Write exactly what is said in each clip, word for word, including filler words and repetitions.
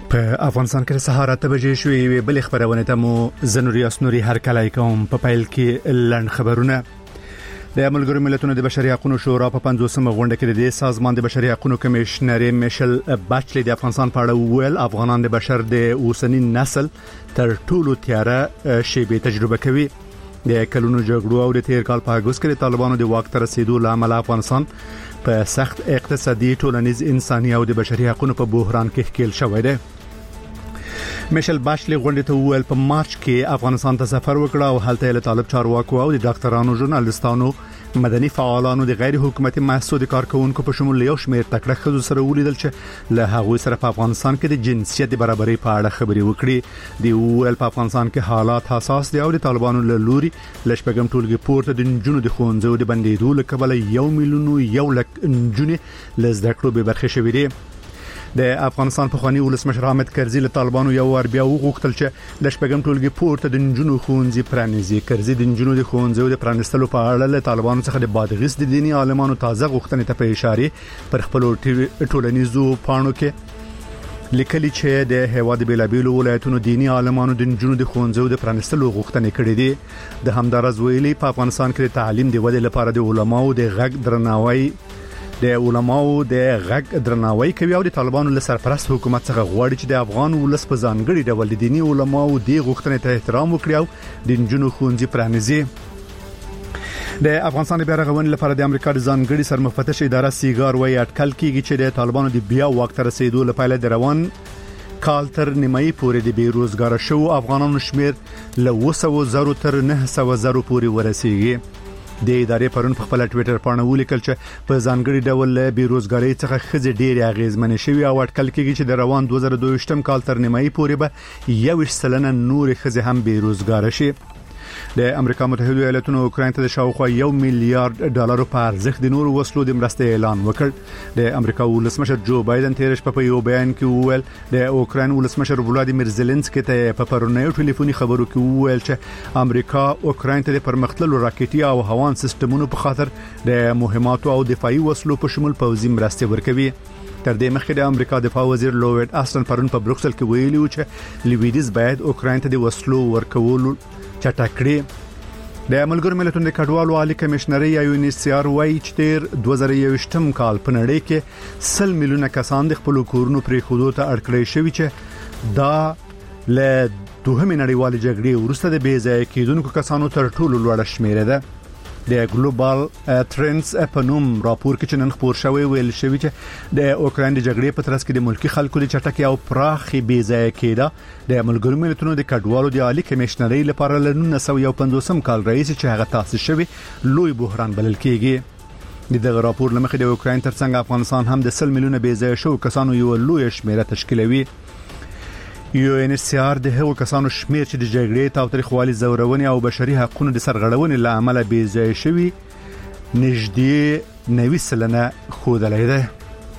په افغانستان کې سهار اته بجې شوې بل خبرونه ته مو زنوري اسنوري هر کله کوم په پایل کې لړن خبرونه د ملګرو ملتونو د بشري حقوقو شورا په پنځوسمه غونډه کې د سازمان د بشري حقوقو کمشنر میشل باچلی د افغانستان په اړه ویل افغانان د بشر د اوسنی نسل تر ټولو تیاره شیبه تجربه کوي. د کلونو جګړو او د تیر کال په اگست کې د طالبانو د واک تر رسیدو لامل افغانستان په سخت اقتصادي ټولنیز انساني او د بشري حقوقو په بحران کې ښکیل شوی دی. میشل باچلی غونډه ته ویل په مارچ کې افغانستان ته سفر وکړ او هلته له طالب چارواکو او د ډاکټرانو ژورنالیستانو مدني فعالانو د غیر حکومتي محسوس کارکونکو په شمول یو شمېر تکړه خزو سره ولیدل چې له هغوی سره په افغانستان کې د جنسیت برابرۍ په اړه خبرې وکړي. دی ویل په افغانستان کې حالات حساس دي او د طالبانو له لوري لشپګم ټولګي پورته د جنونو د خوندزو د بندیدو لکبل یو میلیون یو لک جنې لزدکړو به برخه شوې دي. د افغانستان په خواني ولسمشر حامد کرزي له طالبانو یو ور بیا وغوښتل چې د شپږم ټولګي پورته د جنونو خونځي پرانیزي. کرزي د جنونو د خونځو د پرانستلو په اړه له طالبانو څخه د بادغیس د دینی عالمانو تازه غوښتنې ته په اشاره پر خپل ټولنیزو پاڼو کې لیکلي چې د هیواد بیلابیلو ولایتونو دینی عالمانو د جنونو د خونځو د پرانستلو غوښتنې کړې دي. د همدارز ویلي په افغانستان کې تعلیم د ودې لپاره د علماو د غږ درناوی د علماو د غږ درناوی کوي او د طالبانو له سرپرست حکومت څخه غواړي چې د افغان ولس په ځانګړي ډول د دینی علماو د غوښتنې ته احترام وکړي او د جنونو خونځي پرانیزي. د افغانستان د بیارغونې لپاره د امریکا د ځانګړي سرمفتش اداره سیګار وایي اټکل کیږي چې د طالبانو د بیا واک ته رسیدو لپاره د روان کال تر نیمایي پورې د بیروزګار شو افغانانو شمیر له وسو زرو تر نه سو زرو پورې ورسیږي. د ادارې پرون په خپل ټوئیټر باندې ولیکل چې په ځانګړي ډول بیروزګاری څخه خځې ډېر اغیزمن شوي او اټکل کېږي چې د روان دوه زره دوه ویشتم کال تر نیمایي پورې به یو سلنه نور خځې هم بیروزګار شي. د امریکا متحده ایالاتونو اوکراین ته د شاوخوا یو میلیارډ ډالر په ارزښت د نورو وسلو د مرستې اعلان وکړ. د امریکا ولسمشر جو بایدن تیر شپه په یو بیان کې وویل د اوکراین ولسمشر ولادیمیر زيلنسکي ته په پرونیو ټلیفوني خبرو کې وویل چې امریکا اوکراین ته د پرمختللو راکټي او هوان سیستمونو په خاطر د مهماتو او دفاعي وسلو په شمول پوځي مرستې ورکوي. تر دې مخکې د امریکا دفاع وزیر لوید آستن پرون په بروکسل کې ویلي و چې لویدیز باید اوکراین ته د وسلو ورکولو چټکړي. د ملګرو ملتونو د کډوالو عالی کمشنري یا یو ان ایچ سی آر وايي چې تیر دوه زره یوویشتم کال په نړۍ کې سل میلیونه کسان د خپل کورونو پرې خودو ته اړکړې شوي چې دا له دوهمې نړیوالې جګړې وروسته د بې ځای کېدونکو کسانو تر ټولو لوړه شمیره ده. د ګلوبال ټرندز په نوم راپور کې چې نن خبر شوی ویل شوی چې د اوکراین د جګړې په ترڅ کې د ملکی خلکو د چټکي او پراخي بې ځای کېده د ملګرو ملتونو د کډوالو د عالی کمشنري لپاره له نولس سوه پنځوس کال رئیس چې هغه تاسیس شوی لوی بحران بلل کېږي. دغه راپور لمخې د اوکراین ترڅنګ افغانستان هم د سل میلیونه بې ځای شو کسانو یو لوی شمیره تشکیلوي. یو ان ایچ سی آر د هغو کسانو شمیر چې د جګړې تاوتریخوالي زورونې او بشري حقوقو د سرغړونې له امله بې ځای شوي نږدې نوي سلنه ښودلی دی.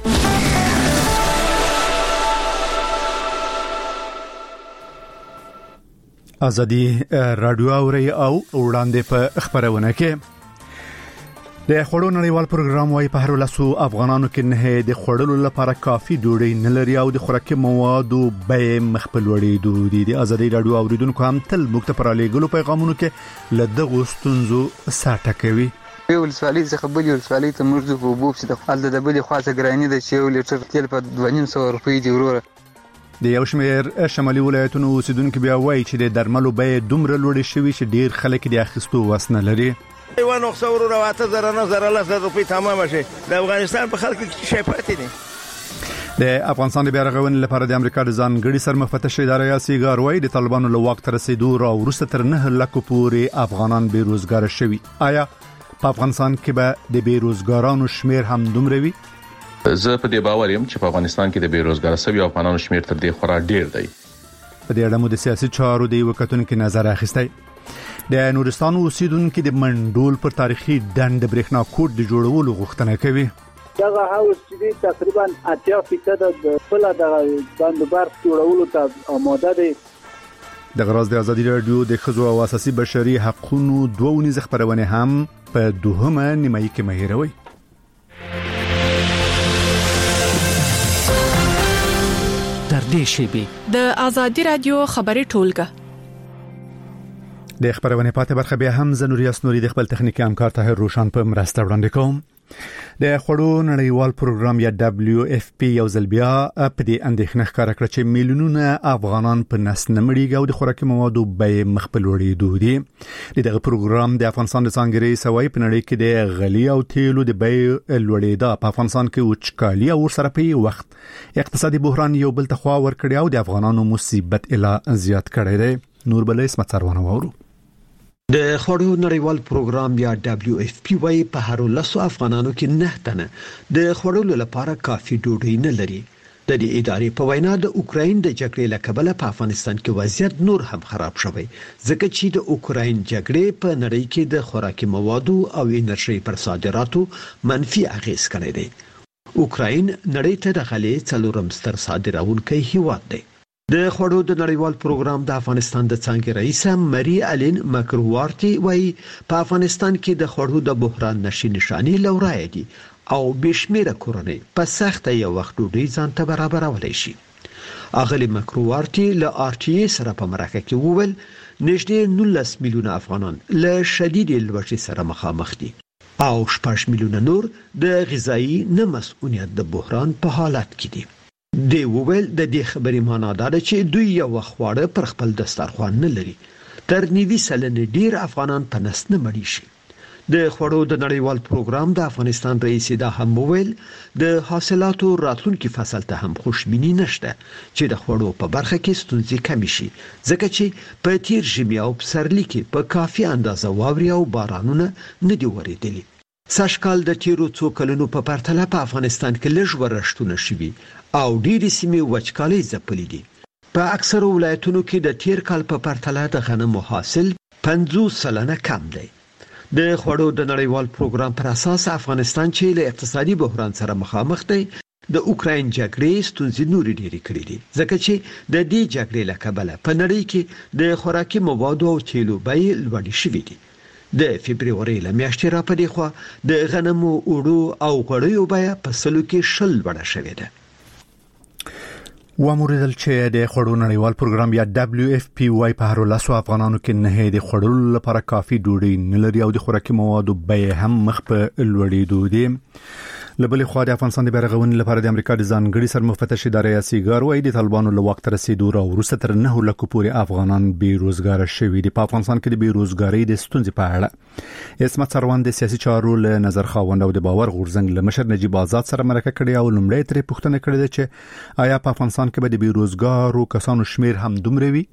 ازادي رادیو اوري او وړاندې په خبرونه کې د خړو نړیوال پروګرام وايي په هر لاسو افغانانو کې نه د خړلو لپاره کافي ډوډۍ نه لري او د خوراکي موادو بیه مخبل وړي دي. د ازادي رادیو اوریدونکو هم تل مکته پر لګلو پیغامونو کې لده غوستونزو ساټه کوي. یو ولسوالۍ څخه بل ولسوالۍ ته موږ د وبوب چې د خپل د بلې خاصه ګرانی د یو لیټر تیل په دوه نیم سوه روپۍ دی وروره. د یو شمېر شمالي ولایتونو اوسیدونکو بیا وایي چې د درملو بیه دومره لوړې شوي چې ډیر خلک د اخیستو وس نه لري. یو نقصه ورو واته زره نه زره لس روپۍ تمام شي. د افغانستان په خلکو کې شي پاتې دي. د افغانستان د بیارغونې لپاره د امریکا د ځانګړي سرمفتش اداره یا سیګار وايي د طالبانو له واک تر رسیدو را وروسته تر نه لکه پورې افغانان بیروزګار شوي. آیا په افغانستان کې به د بیروزګارانو شمیر هم دومره وي؟ زه په دې باور یم چې په افغانستان کې د بیروزګار شوي افغانانو شمیر تر دې خورا ډیر دی. په دې اړه مو د سیاسي چارو د وکټونکو نظر اخیستی. د نورستان اوسیدونکو د منډول پر تاریخي دند برېښنا کوټ د جوړولو غوښتنه کوي. دغه هاوس چې تقریبا اتیا فیصد د خپل د بندوبار جوړولو ته آماده دي. د غراز د ازادي رادیو د خزو او اساسي بشري حقوقو دوه ونیز خبرونه هم په دوهمه نیمایي کې مهیروي. در نږدې شي. د آزادي رادیو خبري ټولګه د خبرونه پاتې برخه بیا هم زنوریاس نوري د خپل تخنیکی همکار طاهر روشان په مرسته وړاندې کوم. د خړو نړیوال پروګرام یا دبليو اف پی یو ځل بیا په دې اندېښنه ښکاره کړ چې میلیونونه افغانان په نس نمړي او د خوراکي موادو بیې مخ په لوړېدو دي. دغه پروګرام د افغانستان د څنګهري سوي په نړۍ کې د غلي او تیلو د بیې لوړېدا په افغانستان کې وچکالي او سره په وخت اقتصادي بحران یو بل ته خوا ور کړی او د افغانانو مصیبت اله زیات کړی دی. نور بلې اسمت سروانه وورو. د خړو نړیوال پروګرام یا دبليو اف پی وايي په هر لسو افغانانو کې نه تنه د خړو لپاره کافي ډوډۍ نه لري. د دې ادارې په وینا د اوکراین د جګړې له کبله په افغانستان کې وضعیت نور هم خراب شوی ځکه چې د اوکراین جګړې په نړۍ کې د خوراکي موادو او انرژي پر صادراتو منفي اغیز کړی دی. اوکراین نړۍ ته د غلې څلورم ستر صادرونکی هیواد دی. د خړو د نړیوال پروګرام د افغانستان د څنګه رئیس مری الین مکروارتي وایي په افغانستان کې د خړو د بحران نشي نشانی لورای دي او بشمیره کورنۍ په سخت یو وخت ډوډۍ ځان ته برابرولای شي. اغلی مکروارتي له آر ټي ای سره په مرکه کې وویل نږدې نولس میلیونه افغانان له شدید لوږې سره مخامخ دي او شپږ میلیونه نور د غذایی نه مسؤلیت د بحران په حالت کې دي. دی وویل د دې خبرې معنا دا ده چې دوی یو خواړه پر خپل دسترخوان نه لري. تر نیوي سلنه ډیر افغانان په نس نه مړي شي. د خړو د نړیوال پروګرام د افغانستان رئیس دا هم وویل د حاصلاتو راتلونکي فصل ته هم خوشبینی نشته چې د خړو په برخه کې ستونزې کم شي ځکه چې په تیر ژمي او پسرلي کې په کافي اندازه واوري او بارانونه نه دی ورېدلي. سږکال د تیرو څو کلونو په پرتله په افغانستان کې لږ ورښتونه شوي او ډېری سیمې وچکالۍ ځپلې دي. په اکثرو ولایتونو کې د تیر کال په پرتله د غنمو حاصل پنځوس سلنه کم دی. د خړو د نړیوال پروګرام پر اساس افغانستان چې له اقتصادي بحران سره مخامخ دی د اوکراین جګړې ستونزې نورې ډېرې کړې دي ځکه چې د دې جګړې له کبله په نړۍ کې د خوراکي موادو او تیلو بیې لوړې شوې دي. د فبرवरी له میاشتې را پدې خو د غنمو اوړو او غوړیو بیه په سلو کې شل وړه شوې ده. واموریدل چې د خړو نړیوال پروګرام یا دبليو اف پی واي په هر لاسو افغانانو کې نه د خړو لپاره کافي ډوډۍ نه لري او د خوراکي موادو بیه هم مخ په لوړېدو دي. لبلې خو د افغانستان د بیرغونې لپاره د امریکا د ځانګړي سرمفتش ادارې سیګار وايي د طالبانو له وخت رسیدو را وروسته تر نه لکه پورې افغانان بیروزګار شوي دي. په افغانستان کې د بیروزګاری د ستونزې په اړه اسمت سروان د سیاسي چارو له نظر خاوند او د باور غورځنګ له مشر نجیب آزاد سره مرکه کړې او لومړی ترې پوښتنه کړې ده چې آیا په افغانستان کې به د بیروزګارو کسانو شمیر هم دومره وي؟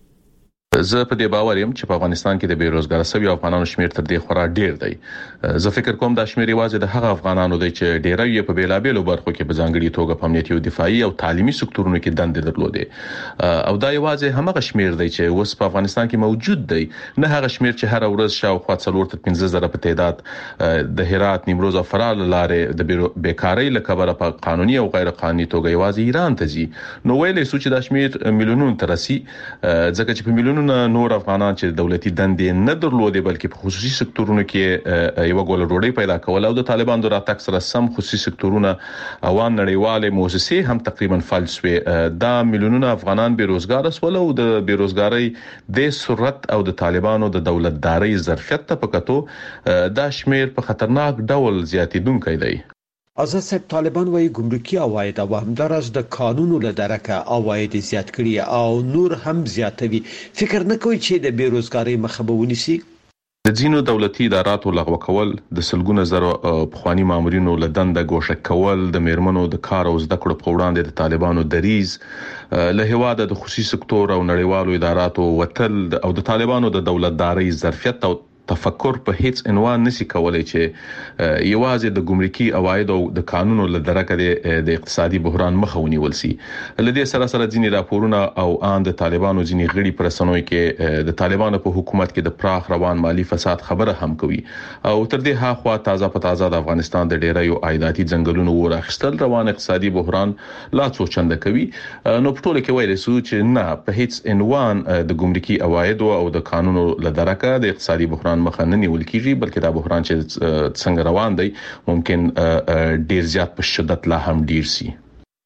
زه په دې باور یم چې په افغانستان کې د بیروزګار سوي افغانانو شمیر تر دې خورا ډیر دی. زه فکر کوم دا شمیر یوازې د هغه افغانانو دی چې ډیره یې په بیلابېلو برخو کې په ځانګړي توګه په امنیتي او دفاعي او تعلیمي سکتورونو کې دندې درلودې او دا یوازې همغه شمیر دی چې اوس په افغانستان کې موجود دی، نه هغه شمیر چې هر ورځ شاوخوا څلور تر پنځه زره په تعداد د هرات، نیمروز او فراه لارې د بیکاری له کبله په قانوني او غیر قانوني توګه یوازې ایران ته ځي. نو ویلې سوچ دا شمیر میلیونونو ته رسي ځکه چې په میلیونونو نور افغانان چې دولتي دندې نه درلودې بلکې په خصوصي سکتورونو کې یو ګول ډوډۍ پیدا کول او د طالبانو د راتګ سره سم خصوصي سکتورونه او نړیوالې مؤسسې هم تقریبا فلج شوې. دا میلیونونه افغانان بیروزګار شول او د بیروزګاری د سرعت او د طالبانو د دولتداري ظرفیت ته پکاتو دا شمیر په خطرناک ډول زیاتیدونکی دی. آزاد صاحب طالبان وايي ګمرکي عواید او همدارس د قانونو له درکه عواید زیات کړي او نور هم زیاتوي. فکر نه کوي چې د بیروزګاری مخه به ونیسي؟ د ځینو دولتي اداراتو لغوه کول، د سلګونه زره پخوانی مامورینو له دنده ګوښه کول، د میرمنو د کار او زده کړو په وړاندې د طالبانو دریز، له هواده د خصوصي سکتور او نړیوالو اداراتو وتل او د طالبانو د دولتداري ظرفیت او تفکر په هیڅ عنوان نشي کولای چې یوازې د ګمرکي عواید او د قانونو له درکه د اقتصادي بحران مخه ونیول شي. لدې سره سره ځینې راپورونه او ان د طالبانو ځینې غړي پر رسنوي کې د طالبانو په حکومت کې د پراخ روان مالی فساد خبره هم کوي او تر دې ها خوا تازه په تازه د افغانستان د ډیرایو عایداتي ځنګلونو ورخصتل روان اقتصادي بحران لا څو چنده کوي. نو په ټوله کې ویل سو چې نه په هیڅ عنوان د ګمرکي عواید او د قانونو له درکه د اقتصادي بحران مخه نه نیول کیږي، بلکې دا بحران چې څنګه روان دی ممکن ډیر زیات په شدت لا هم ډیر شي.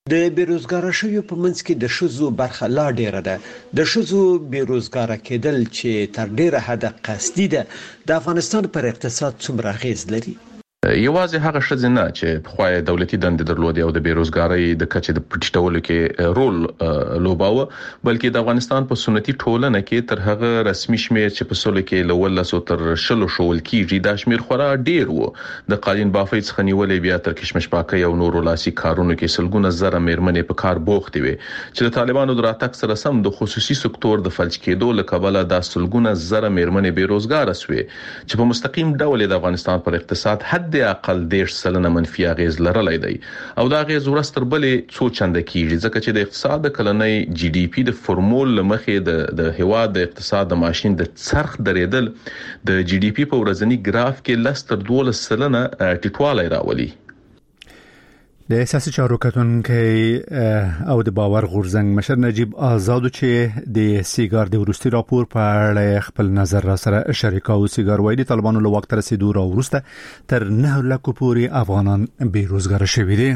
د بیروزګار شویو په منځ کې د شذو برخه لا ډیره ده. د شذو بیروزګار کېدل چې تر ډیره حد قصدي ده د افغانستان پر اقتصاد څومره اغیز لري؟ یوازې هغه شذنه چې په خوای دولتي دندې درلودي او د بیروزګاری د کچې د پټیټولو کې رول لوباوه، بلکې د افغانستان په سنتي ټولنه کې تر هغه رسمي شمیر چې په سولو کې لولسو تر شلو شول کېږي دا شمیر خورا ډیر وو. د قالین بافي څخه نیولې بیا تر کشمش پاکي او نورو لاسي کارونو کې سلګونه زره میرمنې په کار بوختې وي چې د طالبانو د راتګ سره سم د خصوصي سکتور د فلج کېدو له کبله د سلګونه زره میرمنې بیروزګار شوي چې په مستقیم ډول د افغانستان پر اقتصاد حد د اقل دیش سلنه منفي اغیز لرلای دی او دا اغیز ورستر بلې څو چنده کیږي ځکه چې د اقتصاد کلنۍ جی ډي پی د فرمول لمخې د د هواد د اقتصاد د ماشين د څرخ درېدل د جی ډي پی په ورځنی ګراف کې لستر دولس سلنه ټیټوالی راولي. د سیاسي چارو کتونکو او د باور غورځنګ مشر نجیب آزاد چې د سیګار د ورستي راپور په اړه خپل نظر را سره شریکاو. سیګار وایي د طالبانو له وخت رسیدو را ورسته تر نه لک پورې افغانان بیروزګار شوي دي.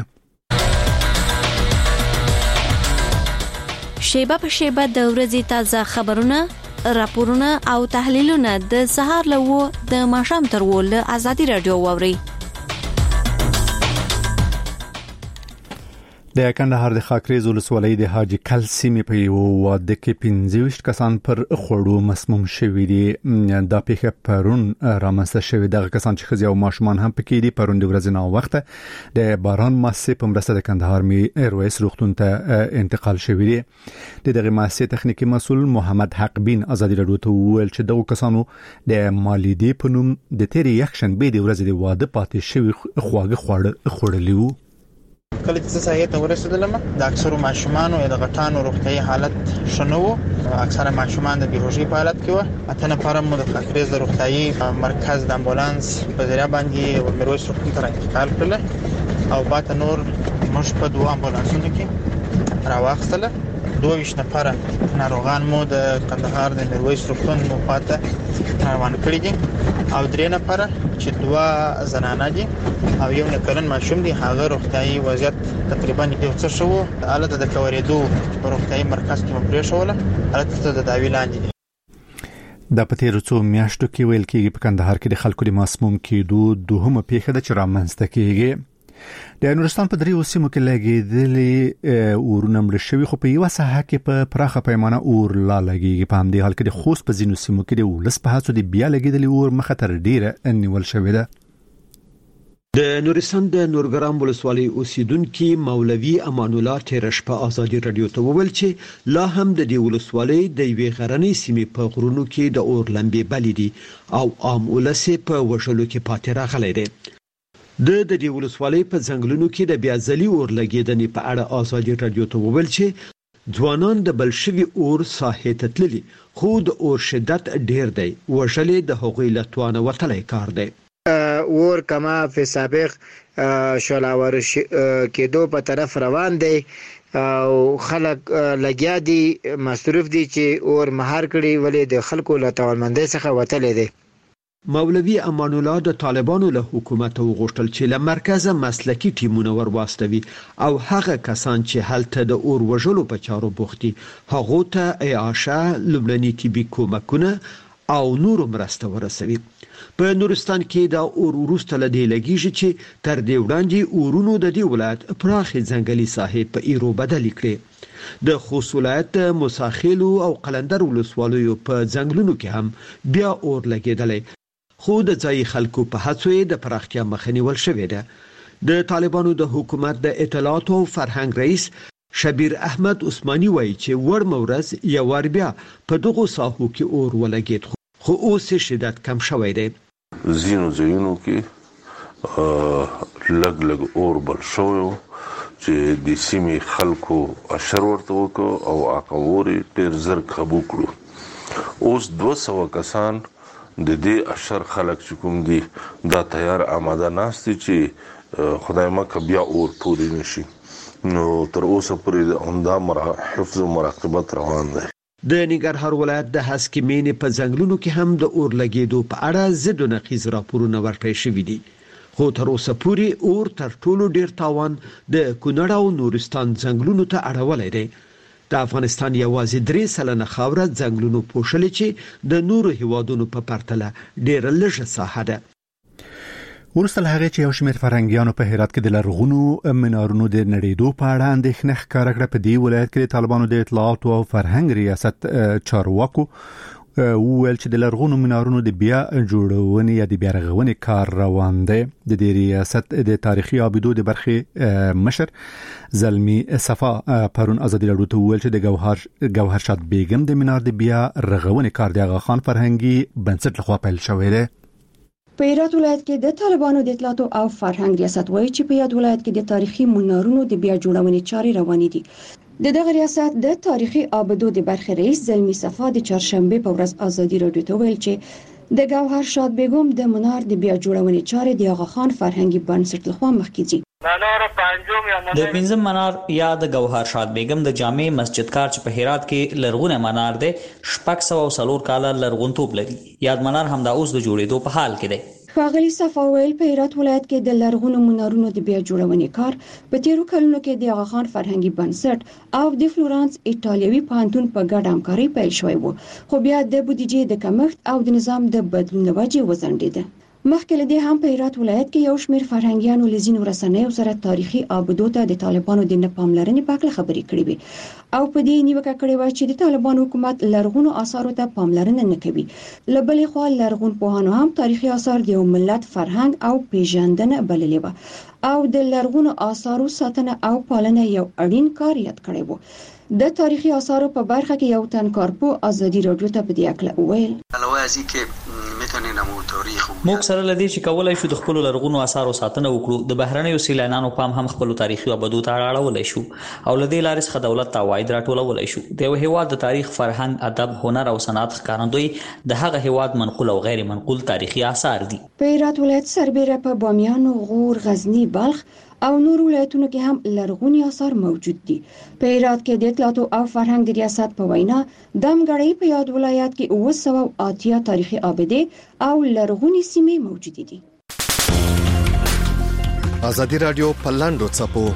شیبه په شیبه د ورځې تازه خبرونه، راپورونه او تحلیلونه د سهار له و د ماښام تر و له ازادي رادیو ووري. د کندهار د خاکریز ولسوالۍ د حاجی کل سیمې په یو واده کې پنځه ویشت کسان پر خوړو مسموم شوي دي. دا پیښه پرون رامنځته شوې. دغه کسان چې ښځې او ماشومان هم پکې دي پرون د ورځې نه وخته د باران مؤسسې په مرسته د کندهار میرویس روغتون ته انتقال شوي دي. د دغه مؤسسې تخنیکی مسؤل محمد حق بین ازادي رادیو ته وویل چې دغه کسانو د مالیدې په نوم د تیرې یکشنبه د ورځې د واده پاتې شوي خواږه خواړه خوړلي وو. کله چې سایه ته ورسېدلم د اکثرو ماشومانو د غټانو روغتي حالت شنو وو. اکثره ماشومان د بیروژي په حالت کې وو. اته نفر مو د خاکریز د روغتي مرکز د امبولانس په ذریعہ باندې میرویس روغتون ته انتقال کړل او بعد نور موږ په دوه امبولانسونو کې راوښتل. دوه ویشت نفر ناروغان مو د کندهار د میرویس روغتون مخاطه روان کړی دي او درې نفر چې دوه زنانه دي او یو نکلن ماشوم دي هغه روغتيایي وضعیت تقریبا یو څه شو حالت د کوریدو روغتيایي مرکز کې مپرې شوله حالت د داوی لاندې دي. د پتیرو څو میاشتو کې ویل کېږي په کندهار کې د خلکو د مسموم کېدو دوهمه پیښه د چرامنځته کېږي. د نورستان په دریو سیمو کې لګېدلې اورونه مړ شوي خو په یو ساحه کې په پراخه پیمانه اور لا لګېږي. په همدې حال کې د خوست په ځینو سیمو کې د ولس په هڅو د بیا لګېدلې اور مخه تر ډیره نیول شوې ده. د نورستان د نورګرام ولسوالۍ اوسیدونکو مولوي امان الله تیرش په ازادي رادیو ته وویل چې لا هم د دې ولسوالۍ د یوې غرنۍ سیمې په غرونو کې د اور لمبې بلې دي او عام ولس په وژلو کې پاتې راغلی دی. د د دې ولسوالۍ په ځنګلونو کې د بیا ځلي اور لګیدنې په اړه ازادي رادیو ته وویل چې ځوانان د بلشوي اور ساحې ته تللي خو د اور شدت ډیر دی. وژلې د هغوی له توانه وتلی کار دی. اور کما په سابق شلاور کېدو په طرف روان دی او خلک لګیا دي مصروف دي چې اور مهار کړي ولې د خلکو له توانمندۍ څخه وتلی دی. مولوي امان الله د طالبانو له حکومت وغوښتل چې له مرکزه مسلکی ټیمونه ورواستوي او هغه کسان چې هلته د اور وژلو په چارو بوخت دي هغه ته اعاشه لومړني طبي کومکونه او نور مرسته ورسوي. په نورستان کې د اور وروسته له دې لګیږي چې تر دې وړاندې اورونو د دې ولایت پراخې ځنګلي ساحې په ایرو بدل کړي. د خوست ولایت مساخیلو او قلندر ولسوالیو په ځنګلونو کې هم بیا اور لګیدلی خو د ځای خلکو په هڅو د پراختیا مخه نیول شوې ده. د طالبانو د حکومت د اطلاعات او فرهنګ رئیس شبیر احمد عثماني وایي چې ور مورز یو ور بیا په دغه ساحو کې اور ولګید خو اوس شدت کم شوی دی. زینو زینو کې لګ لګ اور بل شوی چې د سیمې خلکو اشر ورته وکړو او اقوري ډیر زر قابو کړو. اوس دوه سوه کسان د دې اشر خلک چې کوم دي دا تیار آماده ناست دي چې خدای مکه بیا اور پوری نشي. نو تر اوسه پورې د عمده حفظ او مراقبت روان دی. د ننګرهار ولایت د هسکې مینې په ځنګلونو کې هم د اور لګېدو په اړه ضد او نقیض راپورونه ورکړل شوي دي خو تر اوسه پورې اور تر ټولو ډیر تاوان د کونړ او نورستان ځنګلونو ته اړولای دی. د افغانستان یوازې درې سلنه خاوره ځنګلونو پوښلې چې د نورو هیوادونو په پرتله ډیر لږه ساحه ده. ورسره هغه چې یو شمېر فرهنګیانو په هرات کې د لرغونو منارونو د نړیدو په اړه اندېښنه ښکاره کړه. په دې ولایت کې د طالبانو د اطلاعات او فرهنګ ریاست چارواکو وویل چې د لرغونو منارونو د بیا جوړونې یا د بیا رغونې کار روان دی. د دې ریاست د تاریخي ابدو د برخې مشر زلمی صفا پرون ازادي راډیو ته وویل چې د گوهر گوهر شاد بیگم د منار د بیا رغونې کار د آغا خان فرهنګي بنسټ لخوا پیل شوی دی. په هرات ولایت کې د طالبانو د اطلاعات او فرهنګ ریاست وایي چې په یاد ولایت کې د تاریخي منارونو د بیا جوړونې چارې روانې دي. د دغه ریاست د تاریخي ابدو د برخې رئیس زلمی صفا د چهارشنبه په ورځ ازادي راډیو ته ویل چې د گوهر شاد بیگم د منار د بیا جوړونې چارې د آغا خان فرهنګي بنسټ لخوا مخکې ځي. د پنځم منار یا د گوهر شاد بیگم د جامع مسجد کار چې په هرات کې لرغونه منار دی شپږ سوه څلور کاله لرغونتوب لري. یاد منار همدا اوس د جوړېدو په حال کې دی. ښاغلي صفا ویل په هرات ولایت کې د لرغونو منارونو د بیا جوړونې کار په تیرو کلونو کې د آغا خان فرهنګي بنسټ او د فلورانس ایټالوي پوهنتون په ګډه همکاري پیل شوی و، خو بیا د بودیجې د کمښت او د نظام د بدلون وجې وځنډېده. مخکې له دې هم په هرات ولایت کې یو شمېر فرهنګیانو له ځینو رسنیو سره تاریخي ابدو ته د طالبانو د نه پاملرنې په اړه خبرې کړې وې او په دې نیوکه کړې وه چې د طالبانو حکومت لرغونو آثارو ته پاملرنه نه کوي. له بلې خوا لرغون پوهانو هم تاریخي آثار د یو ملت فرهنګ او پیژندنه بللې وه او د لرغونو آثارو ساتنه او پالنه یو اړین کار یاد کړی و. د تاریخي آثارو په برخه کې یو تن کارپو ازادي راډیو ته په دې اړه وویل موږ سره لدی چې کولای شو د خپل لرغونو آثارو ساتنه وکړو. د بهرنیو سیلانیانو پام هم خپل تاریخي ابدو ته اړولای شو او لدی لارې څخه دولت ته عواید راټولولای شو. د یو هیواد د تاریخ، فرهنګ، ادب، هنر او صنعت ښکارندوی د هغه هیواد منقول او غیر منقول تاریخي آثار دي. په هرات ولایت سربېره په بامیان، غور، غزنی، بلخ او نور ولایتونو کې هم لرغوني آثار موجود دي. په هرات کې د اطلاعات او فرهنګ د ریاست په وینا دمګړی په یاد ولایت کې اوه سوه اتیا تاریخي ابدې او لرغوني سیمې موجود دي. ازادي رادیو په لاندو چپو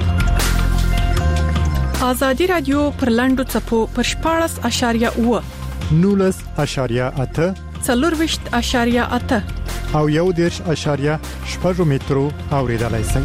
ازادي رادیو پر لاندو چپو پر شپاړس اشاریه اوه نولس اشاریه اته څلورویشت اشاریه اته او یو دیرش اشاریه شپږ مترو اوریدلای شئ.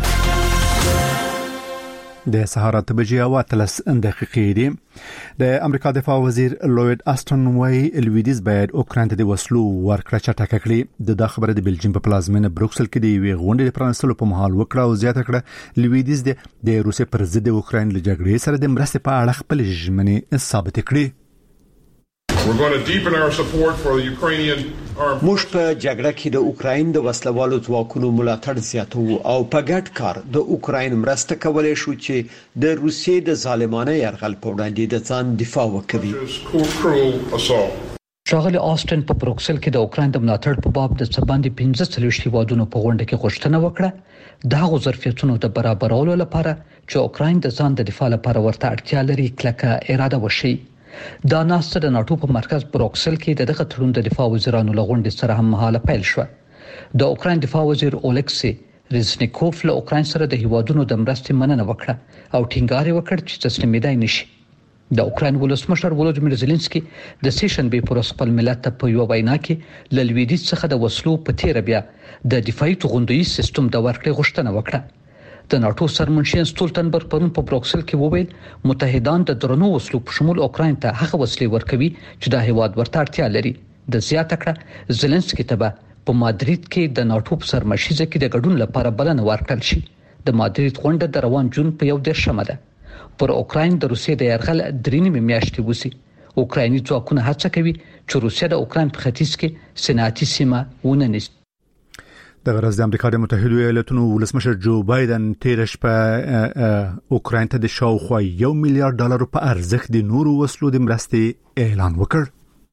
د سهار اته بجې او اتلس دقیقې دي. د امریکا دفاع وزیر لوید آستن وايي لویدیز باید اوکراین ته د وسلو ورکړه چټکه کړي. د دا خبره د بلجیم په پلازمینه بروکسل کې د یوې غونډې د پرانستلو په مهال وکړه او زیاته کړه لویدیز د روسیې پر ضد د اوکراین له جګړې سره د مرستې په اړه خپل ژمنې ثابت کړي. We're going to deepen our support for the Ukrainian armed موږ په جګړه کې د اوکراین د وسلوالو ځواکونو ملاتړ زیاتو او په ګډ کار د اوکراین مرسته کولای شو چې د روسیې د ظالمانه یرغل په وړاندې د ځان دفاع وکړي. ښاغلي آستن په بروکسل کې د اوکراین د ملاتړ په باب د سباندې پنځه څلوېښت هیوادونو په غونډه کې غوښتنه وکړه د هغو ظرفیتونو د برابرولو لپاره چې اوکراین د ځان د دفاع لپاره ورته اړتیا لري کلکه اراده وشي. دا ناسته د ناتو په مرکز بروکسل کې د دغه تړون د دفاع وزیرانو له غونډې سره هم مهاله پیل شو. د اوکراین دفاع وزیر اولکسی ریزنیکوف له اوکراین سره د هیوادونو د مرستې مننه وکړه او ټینګار وکړ چې تسلیمېدای نشي. د اوکراین ولسمشر ولودیمیر زيلنسکي د سیشنبه پر خپل ملت ته په یو وینا کې ل لویدیځ څخه د وسلو په تیر بیا د دفاعي توغندوی سیستم د ورکړې غوښتنه وکړه. د ناتو سرمنشین سټولټنبرګ پرون په بروکسل کې وویل متحدان د درنو وسلو په شمول اوکراین ته هغه وسلې ورکوي چې د هیواد ورته اړتیا لري. د زیاته کړه زيلنسکي ته په مادرید کې د ناتو په سرمشيزه کې د ګډون لپاره بلنه ورکړل شي. د مادرید غونډه د روان جون په یو دیرشمه ده. پر اوکراین د روسیې د يرغل درې نیمه میاشتې وسی. اوکرایني ځواکونه هڅه کوي چې روسیه د اوکراین په ختیځ کې صنعتي سیمه ونه نیسي. د غرض د امریکا د متحده ایالاتونو ولسمشر جو بایدن تیر شپه اوکراین ته د شاوخوا یو میلیارډ ډالر په ارزښت د نورو وسلو د مرستې اعلان وکړ.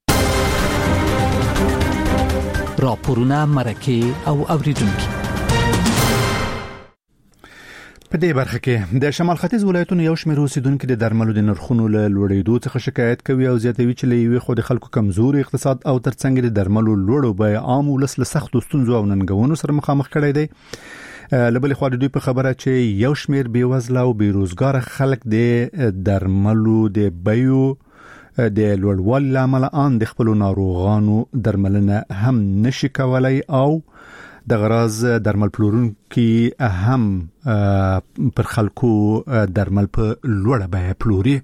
راپورونه مرکه او اوریدونکو په دې برخه کې د شمال ختیځ ولایتونو یو شمېر اوسیدونکو د درملو د نرخونو له لوړېدو څخه شکایت کوي او زیاتوي چې لوی خو د خلکو کمزوري اقتصاد او ترڅنګ د درملو لوړو بیې عام ولس له سختو ستونزو او ننګونو سره مخامخ کړي دي. لبل خو د دوی په خبره چې یو شمیر بیوزله او بیروزګار خلک د درملو د بیو د لوړوالي لامل ان د خپل ناروغانو درملنه هم نشي کولای او د غراز درمل پلورونکي هم پر خلکو درمل په لوړه بیه پلوري.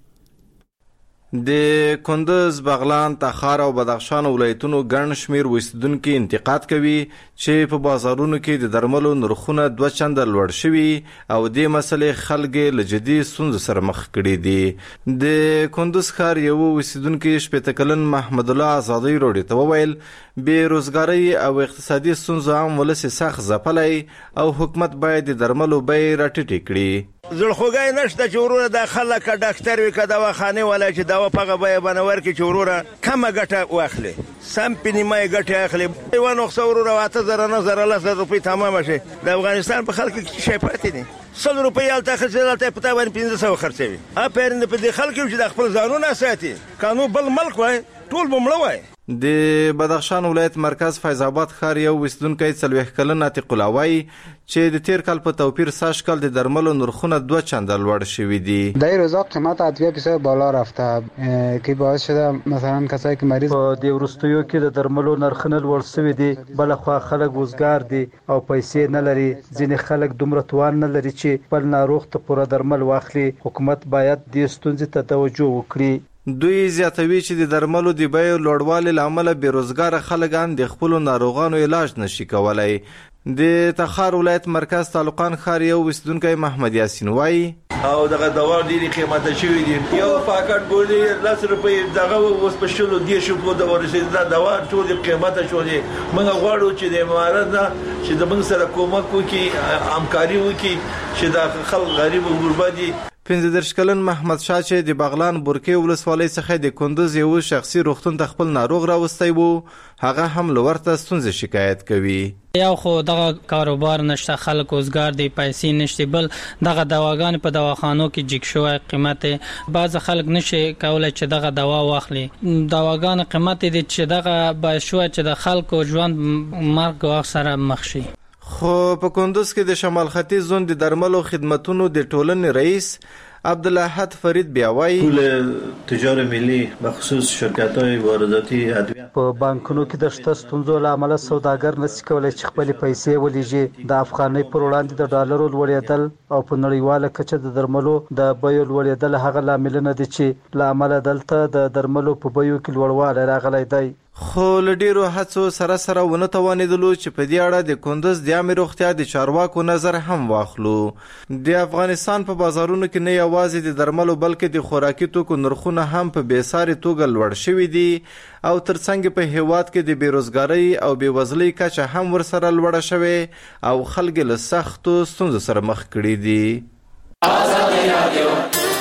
د کندز، بغلان، تخار او بدخشان ولایتونو ګڼ شمیر وسیدونکو انتقاد کوي چې په بازارونو کې د درملو نرخونه دوه چنده لوړ شوي او د مسلې خلک له جدي ستونزو سره مخ کړي دي. د کندز ښار یو وسیدونکو شپږ کلن محمد الله آزادی روډ ته وویل بیروزګاری او اقتصادي ستونزو هم ولسی سخت ځپلای او حکومت باید د درملو بیې راټیټې کړي. زړخوګای نشته چې وروره د خلک ډاکټر وي که دواخانې ولا چې دوا په هغه بیه باندې ورکړي چې وروره کمه ګټه واخلي، سم په نیمه یې ګټې اخلي. یوه نسخه وروره اته زره نه زره لس زره روپۍ تمامه شي. د افغانستان په خلکو کې شی پاتې دي، سل روپۍ هلته خرڅېدل هلته یې په تا باندې پنځه سوه خرڅوي. افرین په دې خلکو چې د خپل ځانونه ساتي، قانون بل ملک وای ټول به مړه وای. د بدخشان ولایت مرکز فیض آباد ښار یو وسیدونکی څلوېښت کلن عتیق الله وایي چې د تیر کال په توپیر سږ کال د درملو نرخونه دوه چنده لوړ شوي دي. در این روزا قیمت ادویه بسیار بالا رفته که باعث شده مثلا کسایی که مریض په دې وروستیو کې د درملو نرخونه لوړ شوي دي. بلخوا خلک وزګار دي او پیسې نه لري. ځینې خلک دومره توان نه لري چې خپل ناروغ ته پوره درمل واخلي. حکومت باید دې ستونزې ته توجه وکړي. دوی زیاتوي چې د درملو د بیو لوړوالي له امله بیروزګاره خلک هم د خپلو ناروغانو علاج نشي کولای. د تخار ولایت مرکز تعلقان ښار یو وسیدونکی محمد یاسین وایي او دغه دوا ډېرې قیمته شوي دي. یو پاکټ ګولۍ لس روپۍ دغه اوس په شلو دېرشو پورې د ورسېدل. دا دوا ټولې قیمته شولې. موږ غواړو چې د امارت نه چې د موږ سره کومک وکړي، همکاري وکړي چې د خلک غریب او غربا دي. پنځه دېرش کلن محمد شاه چې د بغلان بورکې ولسوالۍ څخه د کندز یو شخصي روغتون ته خپل ناروغ راوستی وو، هغه هم له ورته ستونزې شکایت کوي. یو خو دغه کاروبار نشته، خلک وزګار دي، پیسې نشته، بل دغه دواګان په دواخانو کې جګ شوی قیمت. بعض خلک نشي کولای چې دغه دوا واخلي. دواګان قیمت دي چې دغه باعث شوی چې د خلکو ژوند مرګ او سره مخ شي. خو په کندز کې د شمال ختیځ زون د درملو خدمتونو د ټولنې رئیس عبدالأحد فرید بیا وایي پول تجار ملی بخصوص شرکت‌های وارداتی ادویه په بانکونو کې د شته ستونزو له امله سوداګر نشي کولای چې خپل پیسې ولېږي. د افغانۍ پر وړاندې د ډالرو لوړېدل او په نړیواله کچه د درملو د بیو لوړېدل هغه لاملونه دي چې له امله دلته د درملو په بیو کې لوړوالی راغلی دی. خو له ډیرو هڅو سره سره ونه توانېدلو چې په دې اړه د کندز د عامه روغتیا د چارواکو نظر هم واخلو. د افغانستان په بازارونو کې نه یوازې د درملو بلکې د خوراکي توکو نرخونه هم په بېساري توګه لوړ شوي دي او ترڅنګ په هیواد کې د بیروزګارۍ او بېوزلۍ کچه هم ورسره لوړه شوې او خلک له سختو ستونزو سره مخ کړي دي. آزادي رادیو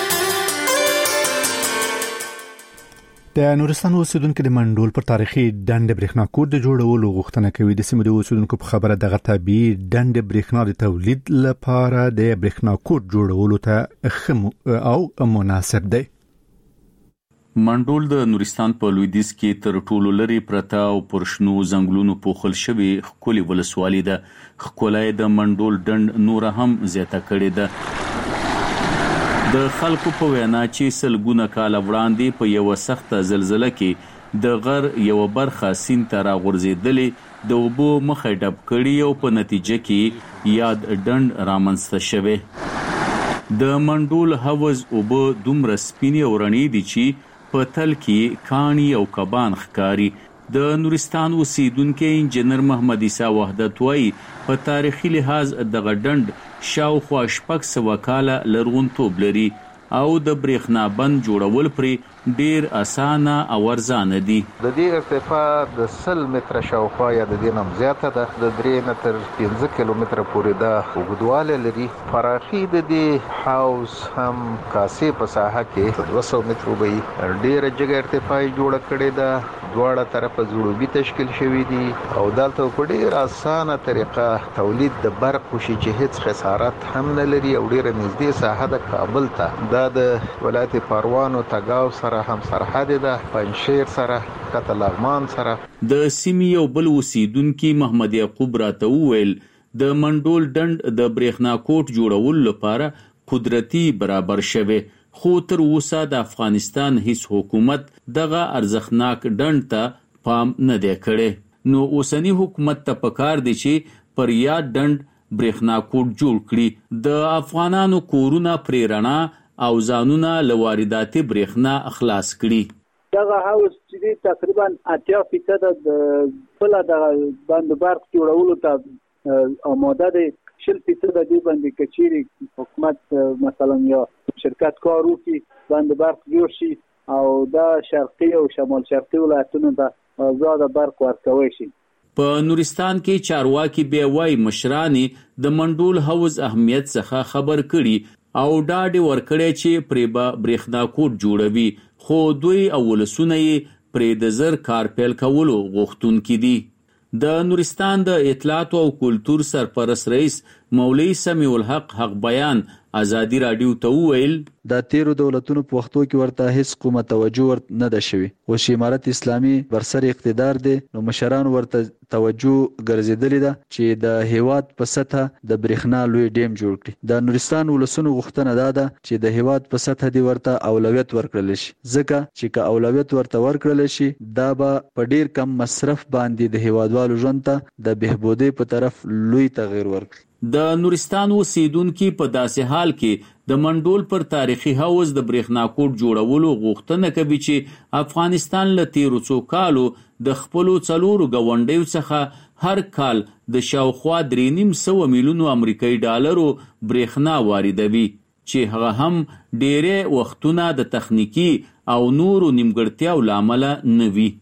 د نورستان اوسیدونکو د منډول پر تاریخي ډنډ برېښنا کور د جوړولو غوښتنه کوي. د سیمې د اوسیدونکو په خبره دغه طبيعي ډنډ برېښنا د تولید لپاره د برېښنا کور جوړولو ته خم او مناسب دی. منډول د نورستان په لویدیځ کې تر ټولو لري پرته او پرشنو زنګلونو پوښل شوی خولي ولسوالۍ ده. خولای د منډول ډنډ نور هم زیاته کړې ده. د خلکو په وینا چې سلګونه کال وړاندې په یو سخت زلزلہ کې د غر یو برخه سین ته راغورځېدلې د اوبو مخه ډب کړي او په نتیجه کې یاد ډنډ رامنځته شوه. د منډول حوض اوبه دومره سپینې او رڼې دي چې په تل کې کانی او کبان ښکاري. د نورستان اوسیدونکو انجنیر محمد عیسی وحدت وایي په تاریخي لحاظ دغه ډنډ شاوخوا شپږ سوه کاله لرغونتوب لري او د برېښنا بند جوړول پرې ډیر اسانه او ارزانه دي. د دې ارتفاع د سل متره شاوخوا یا د دې نم زیاته ده. د درې نه تر پنځه کیلومتره پورې دا اوږدوالی لري. فراخي د دې حوض هم کاسې په ساحه کې دوه سوه مترو به وي. ډېره جګه ارتفاع یې جوړه کړې ده. دواړه طرفه ځړوبي تشکیل شوي دي او دلته په ډېر اسانه طریقه تولید د برق وشي چې هیڅ خسارت هم نه لري او ډېره نږدې ساحه د کابل ته. دا د ولایت پروان او تګاو سره هم سرحد ده، پنجشیر سره، کته لغمان سره. د سیمې یو بل اوسیدونکي محمد یعقوب راته وویل د منډول ډنډ د برېښنا کوټ جوړولو لپاره قدرتي برابر شوی، خو تر اوسه د افغانستان هیڅ حکومت دغه ارزښتناک ډنډ ته پام نه دی کړی. نو اوسنی حکومت ته پکار دی چې پر یاد ډنډ برېښنا کوټ جوړ کړي، د افغانانو کورونه پرې رڼا او ځانونه له وارداتي برېښنا خلاص کړي. دغه هاوس چې تقریبا اتیا فیصد د خپل د باندې برق جوړولو ته آماده دی. شل فیصد د دې باندې کچيري حکومت مثلا یا شرکت کار وکړي باندې برق جوړ شي او دا شرقي او شمال شرقي ولایتونو ته زیاده برق ورکوي شي. په نورستان کې چارواکي بیا وای مشرانی د منډول حوض اهمیت څخه خبر کړي او ډاډ ورکړي چې پرې به برېښنا کوټ جوړوي، خو دوی اولسونه یې پرې د زر کار پیل کولو غوښتونکي دي. د نورستان د اطلاعات او کلتور سرپرست رئیس مولوی سمیع الحق حق بیان ازادي رادیو ته وویل د تیرو دولتونو په وختو کې ورته هیڅ کومه توجه ورته نه ده شوی. اوس امارت اسلامي برسر اقتدار دی، نو مشران ورته توجه ګرځېدلې ده چې د هیواد په سطح د برېښنا لوی ډیم جوړ کړي. د نورستان ولسونو غوښتنه ده ده چې د هیواد په سطح دی ورته اولویت ورکړل شي، ځکه چې که اولویت ورته ورکړل شي دا به په ډیر کم مصرف باندې د هیوادوالو ژوند ته د بهبودۍ په طرف لوی تغیر ورکړي. د نورستان اوسیدونکو په داسې حال کې د منډول پر تاریخي حوض د برېښنا کوټ جوړولو غوښتنه کوي چې افغانستان له تیرو څو کالو د خپلو څلورو ګاونډیو څخه هر کال د شاوخوا درې نیم سوه میلیونو امریکایي ډالرو برېښنا واردوي، چې هغه هم ډېری وختونه د تخنیکی او نورو نیمګړتیاو له امله نه وي.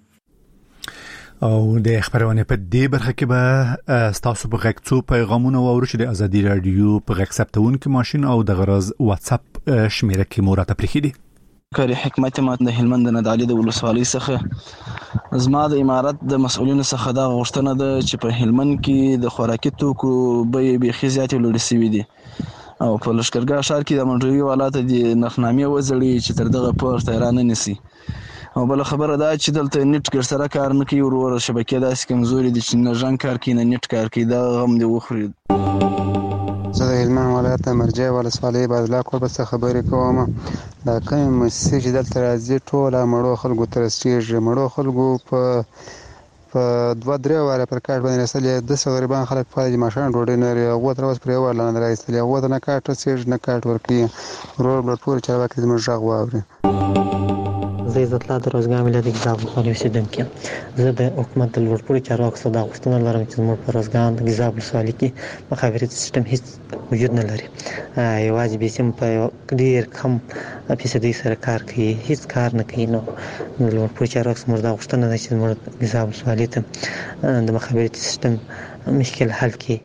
او د خبرونه په دې برخه کې به تاسو په غږ څو پیغامونه واورئ چې د ازادي رادیو په غږ ثبتونکو ماشين او د غرض واتس اپ شمیره کې مو راته پلیخي دي. کاری حکمت مات د هلمند نه د علي د ولسوالۍ څخه زما د امارت د مسؤلینو څخه دا غوښتنه ده چې په هلمند کې د خوراکي توکو بیې بیخي زیاتې لوړې شوي دي او په لښکرګاه ښار کې د منډوي والات د نرخنامې وځړي چې تر دغه پورته را نه نیسي. او بل خبره دا چې دلته نیټ ګر سره کار نه کوي، ورور شبکې داسې کمزوري دي چې نه ژوند کار کوي نه نیټ کار کوي، دا غم دی وخوري. زه د هلمند ولایت مرجع ولسوالۍ بازلا کور څخه خبرې کوم. دا کوم مؤسسې چې دلته راځي ټول مړو خلکو تر سټیج مړو خلکو په په دوه درې واره پر کارت باندې رسېدل د څو غریبان خلک په دې ماشان ډوډۍ نه لري، هغه تر اوسه پرې ورل نه راځي، هغه نه کارت سټیج نه کارت ورکړي. ورور بل پور چارواکي زموږ غږ واوري. زه عزت الله د روزګار ملت غذا ولسوالۍ اوسیدونکی یم. زه د حکومت د لوړپوړي چارواکو څخه دا غوښتنه لرم چې زموږ په روزګار د غذا ولسوالۍ کې مخابراتي سیستم هیڅ وجود نه لري، یوازې به سیم په ډیر کم فیصدي سره کار کوي، هیڅ کار نه کوي. نو د لوړپوړي چارواکو څخه دا غوښتنه ده چې زموږ غذا ولسوالۍ ته د مخابراتي سیستم مشکل حل کړي.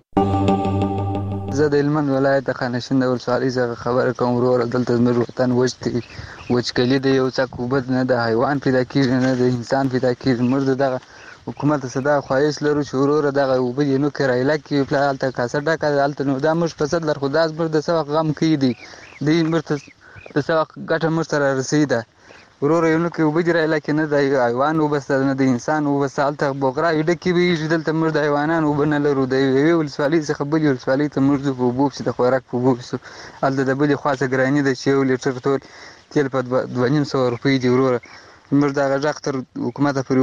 زه د هلمند ولایت د خانشین د ولسوالۍ څخه خبره کوم. ورور دلته زموږ وطن وچ وچکلي دی، یو څاک اوبه نه د حیوان پیدا کېږي نه د انسان پیدا کېږي. موږ دغه حکومت څخه دا خواهش لرو چې ورور دغه اوبه یې نو کرایله کې پلا هلته کاسه ډکه هلته نو دا موږ په صد لر خو دا زموږ د څه وخت غم کوي دی دی موږ ته د څه وخت ګټه موږ سره رسېده. ورور یې نو کې اوبه کرایله کې نه د حیوان اوبه سته نه د انسان اوبه سته، هلته بغرا ډکې وي، دلته موږ د حیوانان اوبه نه لرو. د یوې ولسوالۍ څخه بلې ولسوالۍ ته موږ ځو په اوبو پسې د خوراک په اوبو پسې، هلته د بلې خوا څخه ګراني ده چې یو لیټر ټول تیل په دوه نیم سوه روپۍ دي. وروره موږ دغه غږ تر حکومته پورې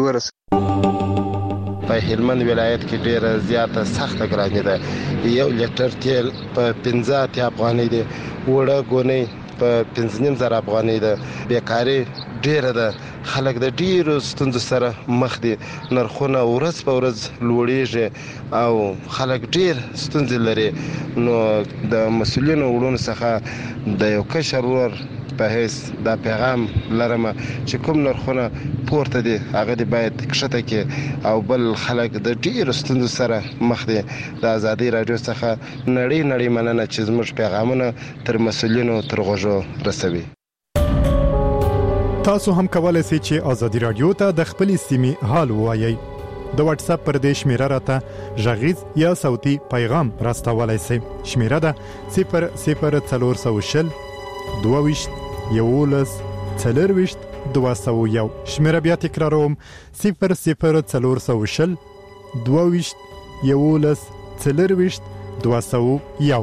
ورسوو. په هلمند ولایت کې ډیره زیاته سخته ګراني ده. یو لیټر تیل په پنځه اتیا افغانۍ دی، وړه ګونۍ په پنځه نیم زره افغانۍ ده. بیکاري ډیره ده، خلک د ډیرو ستونزو سره مخ دي، نرخونه ورځ په ورځ لوړیږي او خلک ډیر ستونزې لري. نو د مسؤلینو وړونو څخه د یو کشر ورور په هیڅ دا پیغام لرم چې کوم نرخونه پورته دي هغه دې باید کښته کړي او بل خلک د ډیرو ستونزو سره مخ دي. د ازادي رادیو څخه نړۍ نړۍ مننه چې زموږ پیغامونه تر مسؤلینو تر غوږو رسوي. تاسو هم کولای شئ چې ازادي رادیو ته د خپل سیمې حال ووایئ. د واتس اپ پر دې شمیره راته غږیز یا صوتي پیغام راستولای شئ. شمیره ده صفر صفر څلور سوه شل دوه ویشت یولس څلرویشت دوه سوه یو. شمیره بیا تکراروم صفر صفر څلور سوه شل دوه ویشت یولس څلرویشت دوه سوه یو.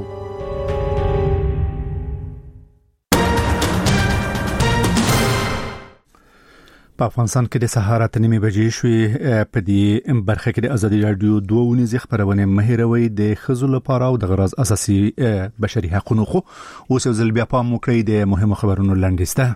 په افغانستان کې د سهار اته نیمې بجې شوې. په دې برخه کې د ازادي رادیو دوه ونیزې خبرونه مهیروي د خزو لپاره او د غرض اساسي بشري حقوقو خو اوس یو ځل بیا پام وکړئ د مهمو خبرونو لاندې.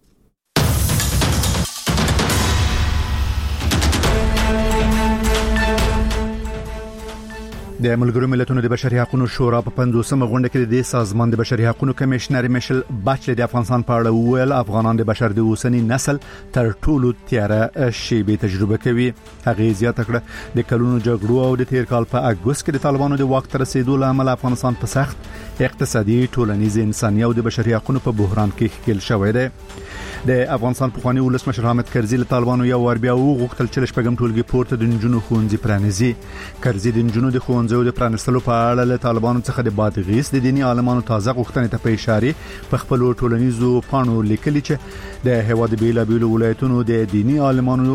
د ملګرو ملتونو د بشري حقوقو شورا په پنځوسمه غونډه کې د سازمان د بشري حقوقو کمشنر میشل باچلر د افغانستان په اړه وویل افغانان د بشر د اوسنی نسل تر ټولو تیاره شیبه تجربه کوي. هغه زیاته کړه د کلونو جګړو او د تیر کال په اګوست کې د طالبانو د واک تر رسیدو لامل افغانستان په سخت اقتصادي، ټولنیز، انساني او د بشري حقوقو په بحران کې ښکیل شوی دی. د افغانستان پخوانی ولسمشر حامد کرزي له طالبانو یو ور بیا وغوښتل چې شپږم ټولګي پورته د نجونو ښوونځي پرانیزي. کرزي د نجونو د ښوونځیو د پرانیستلو په اړه له طالبانو څخه د بادغیس د دینی عالمانو تازه غوښتنې ته په اشاره په خپل ټولنیزو پاڼو لیکلي چې د هیواد بیلابیلو ولایتونو د دینی عالمانو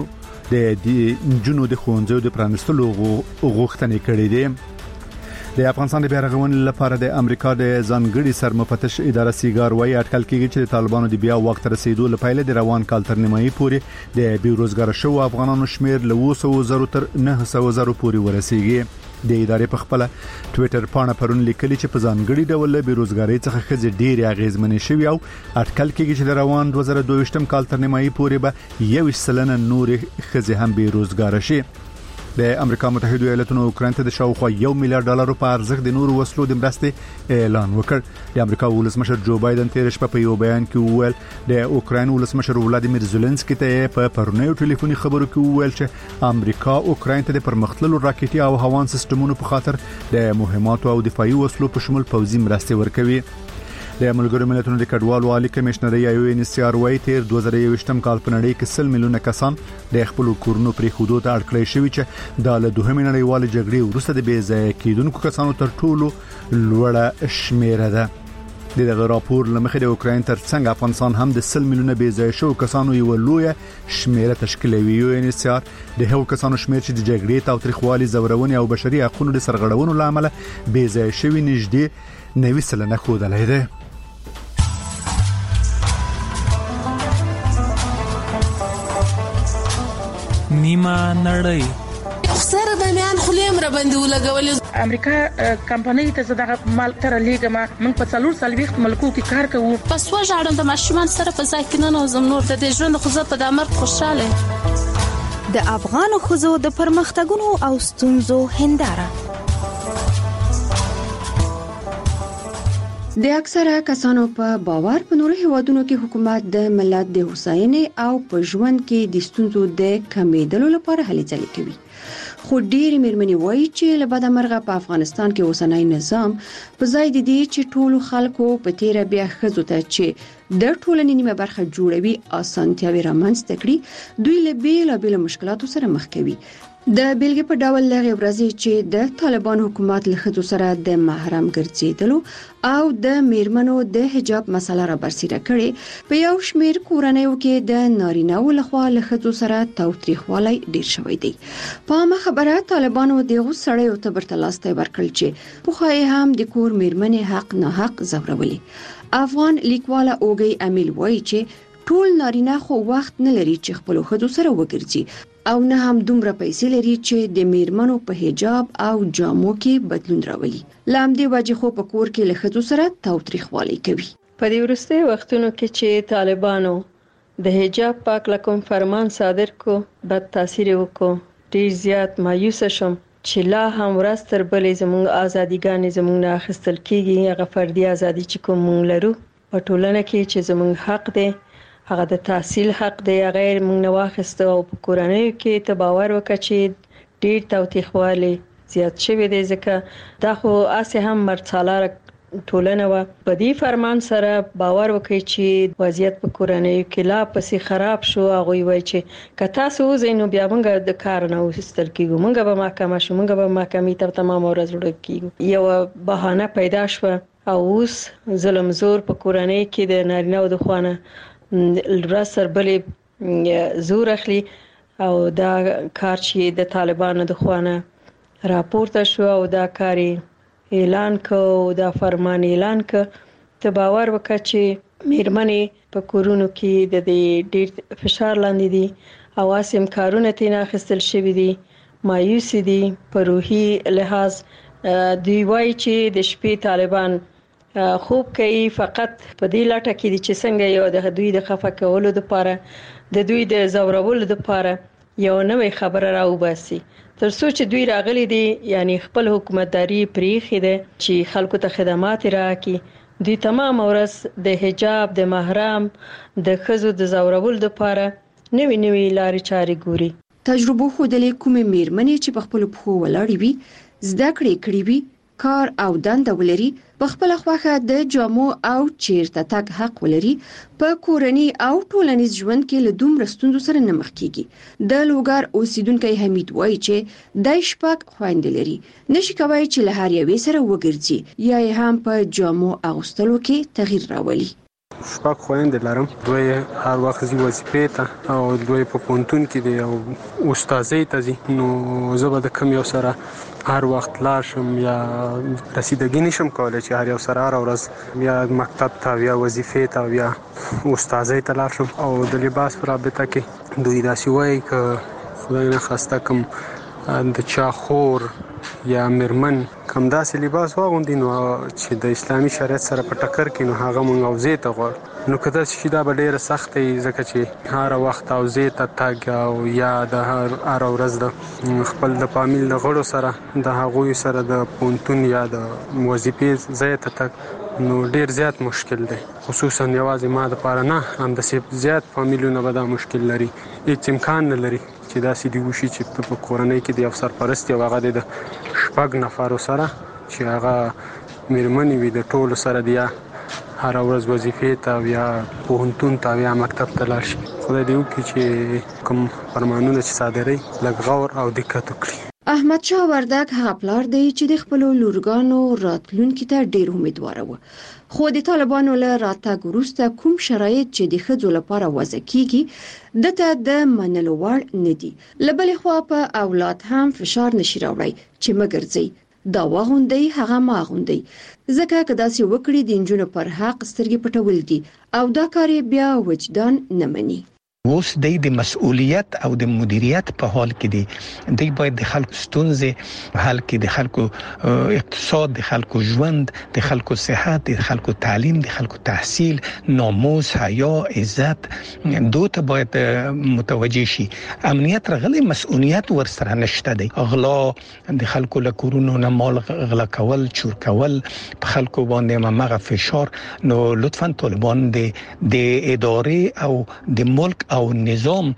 د نجونو د ښوونځیو د پرانیستلو غوښتنې کړې دي. د افغانستان د بیارغونې لپاره د امریکا د ځانګړي سرمفتش اداره سیګار وايي اټکل کېږي چې د طالبانو د بیا وخت رسیدو لپاره د روان کال تر نیمایي پورې د بیروزګار شو افغانانو شمیر له اوه سوه زرو تر نه سوه زرو پورې ورسیږي. د ادارې په خپل ټوئیټر باندې پرون لیکلي چې په ځانګړي ډول بیروزګاری څخه خځې ډېر اغیزمنې شوي او اټکل کېږي چې د روان دوه زره دوه ویشتم کال تر نیمایي پورې به یو سلنه نور خځې هم بیروزګار شي. د امریکا متحده ایالاتونو اوکراین ته د شاوخوا یو میلیارډ ډالر په ارزښت د نورو وسلو د مرستې اعلان وکړ. د امریکا ولسمشر جو بایدن تیر شپه په یو بیان کې وویل د اوکراین ولسمشر ولادیمیر زيلنسکي ته په پرونیو ټلیفوني خبرو کې وویل چې امریکا اوکراین ته د پرمختللو راکټي او هوان سیستمونو په خاطر د مهماتو او دفاعي وسلو په شمول پوځي مرستې ورکوي. د ملګرو ملتونو د کډوالو عالی کمشنر یو ان سی آر وايي تیر دوه زره یوویشتم کال په نړۍ کې سل میلیونه کسان د خپل کورونو پرې خودو ته اړکړی شوی چې د دوهمې نړیوالې جګړې وروسته د بې ځای کېدونکو کسانو تر ټولو لوړه شمیره ده. د دغه راپور لمخې د اوکراین ترڅنګ افغانستان هم د سل میلیونه بې ځای شو کسانو یو لوی شمیره تشکیلوي. یو ان سی آر د هغو کسانو شمیر چې د جګړې تاوتریخوالي، زورونې او بشري حقوقو د سرغړونو لامل بې ځای شوی نږدې نوي سلنه ښودلې ده. نیمه نړۍ سره د میان خلیم را باندې ولګول. امریکا کمپنۍ ته دغه مال تر لیګما موږ په څلور سلويخت ملکو کې کار کوو. پس وژاړم د ماشومان سره په ځای کې نه نوزم نور د دې ژوند خو زه په دمر خوشاله. د افغان خزو د پرمختګونو او ستونزو هنداره. د اکثره کسانو په باور په نورو هیوادونو کې حکومت د ملت د هوساینې او په ژوند کې د ستونزو د کمیدلو لپاره هلې ځلې کوي. خو ډېر مېرمنې وایي چې له بده مرغه په افغانستان کې اوسنی نظام په ځای د دې چې ټولو خلکو په تیره بیا ښځو ته چې د ټولنې نیمه برخه جوړوي اسانتیاوې رامنځته کړي، دوی له بیلابېلو مشکلاتو سره مخ کوي. د بیلګې په ډول لغې ورځې چې د طالبان حکومت له ښځو سره د محرم ګرځېدلو او د میرمنو د حجاب مسله را برسېره کړي، په یو شمېر کورنیو کې د نارینه‌و لخوا له ښځو سره تاوتریخوالی ډېر شوی دی. په عامه خبره طالبانو دغو سړیو ته برتلاستی ورکړل چې پخوا یې هم د کور میرمنې حق ناحق ځورولي. افغان لیکواله اوږی امیل وایي چې ټول نارینه خو وخت نه لري چې خپل ښځو سره وګرځي او نه هم دومره پیسې لري چې د میرمنو په حجاب او جامو کې بدلون راولي. لامدې وجه خو په کور کې له ښځو سره تاوتریخوالی کوي. په دې وروستي وختونو کې چې طالبانو د حجاب پاک لکوم فرمان صادر کو، بد تاثیر وکړو. ډیر زیات مایوس شوم چې لا هم ورځ تر بلې زموږ ازاديګانې زموږ نه اخیستل کیږي. هغه فردي ازادي چې کوم موږ لرو په ټولنه کې چې زموږ حق دی، هغه د تحصیل حق دی، غیر موږ نه واخیسته. او په کورنیو کې ته باور وکړه چې ډیر تاوتریخوالی زیات شوی دی، ځکه دا خو اسې هم مرڅالاره ټولنه و. په دې فرمان سره باور وکړي چې وضعیت په کورنیو کې لا پسې خراب شو. هغه وایي چې که تاسو وزینو بیا موږ د کار نه وستل کیږو، موږ به محکمه شو، موږ به محکمې ته تمام ورځ وړو کیږو. یو بهانه پیدا شو او اوس ظلم زور په کورنۍ کې د نارینه او د خوانه ورځ تر بلې زور اخلي. او دا کار چې د طالبانو د خوانه راپورته شو او دا کاری اعلان کو دا فرمان اعلان ک ته باور وکړه چې میرمنې په کورونو کې د دې ډېر فشار لاندې دي او اسیم کارونه تینا خستل شوی دي مایوس دي په روحي لحاظ دوی وایي چې د شپې طالبان خوب کوي فقط په دې لټه کې دي چې څنګه یو د دوی د خفه کولو لپاره د دوی د زورولو لپاره یو نوې خبره راوباسي تر څو چې دوی راغلي دي یعنی خپل حکومتداري پریخي ده چې خلکو ته خدمات راکړي دوی تمام ورځ د حجاب د محرم د خزو د زورولو لپاره نوې نوې لارې چارې ګوري تجربه خودلې کومې میرمنې چې په خپل پخو ولاړې وي زده کړې کړې وي کار او دنده ولري په خپل خواخه د جامو او چیرته تک حق ولري په کورنۍ او ټولنیز ژوند کې له دومره ستونزو سره نه مخ کیږي د لوګر اوسیدونکو حمید وایي چې د شپږ خويندې لري نشي کوي چې له هر یوې سره وګرځي یا هم په جامو اغوستلو کې تغییر راولي شپږ خويندې لرم دوی هر وخت زی وظیفې ته او دوی په پونتون کې دی او استادۍ ته زی نو زه به د کم یو سره هر وخت لاشم یا رسیدګی نشم کولای چې هر یو سره هر ورځ یا مکتب ته یا وظیفې ته یا استادۍ ته لاشم او د لباس پر رابطه کې دوی داسې وایي ک خدای نه خواسته کوم د چا خور یا مرمن کوم داسې لباس واغوندي نو چې د اسلامي شریعت سره په ټکر کې نو هغه مونږ او زه ته غواړو نو کدا چې دا به ډیره سخت وي ځکه چې هر وخت او زه ته تاګ او یا د هر هر ورځ د خپل د فامیل د غړو سره د هغوی سره د پونتون یا د وظیفې زه ته تک نو ډیر زیات مشکل دی خصوصا یوازې ما د پاره نه هم د سیب زیات فامیلونو به دا مشکل لري هیڅ امکان نه لري چې دا سې دی وشي چې په کورنۍ کې د افسر پرستی او هغه د شپږ نفرو سره چې هغه میرمنې وي د ټولو سره دی هر ورځ وظیفې ته یا پوهنتون ته یا مکتب ته لاړ شي خدای دې وکړي چې کوم فرمانونه چې صادروي لږ غور او دقت وکړي احمد شاه وردک هغه پلار دی چې د خپل لورګانو راتلونکي ته ډیر امیدوار و خو د طالبانو له راتګ وروسته کوم شرایط چې د ښځو لپاره وضع کیږي دته د منلو وړ نه دي لبلې خوا په اولاد هم فشار نشي راوړی چې مګرځي دا واغوندي هغه ماغوندي ځکه کدا سي وکړي د انجونو پر حق سترګې پټول دي او دا کار بیا وجدان نه مني اوس د مسؤلیت او د مدیریت په حال کې دي دوی باید د خلکو ستونزې حل کړي د خلکو اقتصاد د خلکو ژوند د خلکو صحت د خلکو تعلیم د خلکو تحصیل ناموس حیا عزت دوی ته باید متوجه شي امنیت رغلي مسؤلیت ورسره نشته دی غلا د خلکو له کورونو نه مال غلا کول چور کول په خلکو باندې مغه فشار نو لطفا طالبان د د ادارې او د ملک او نظام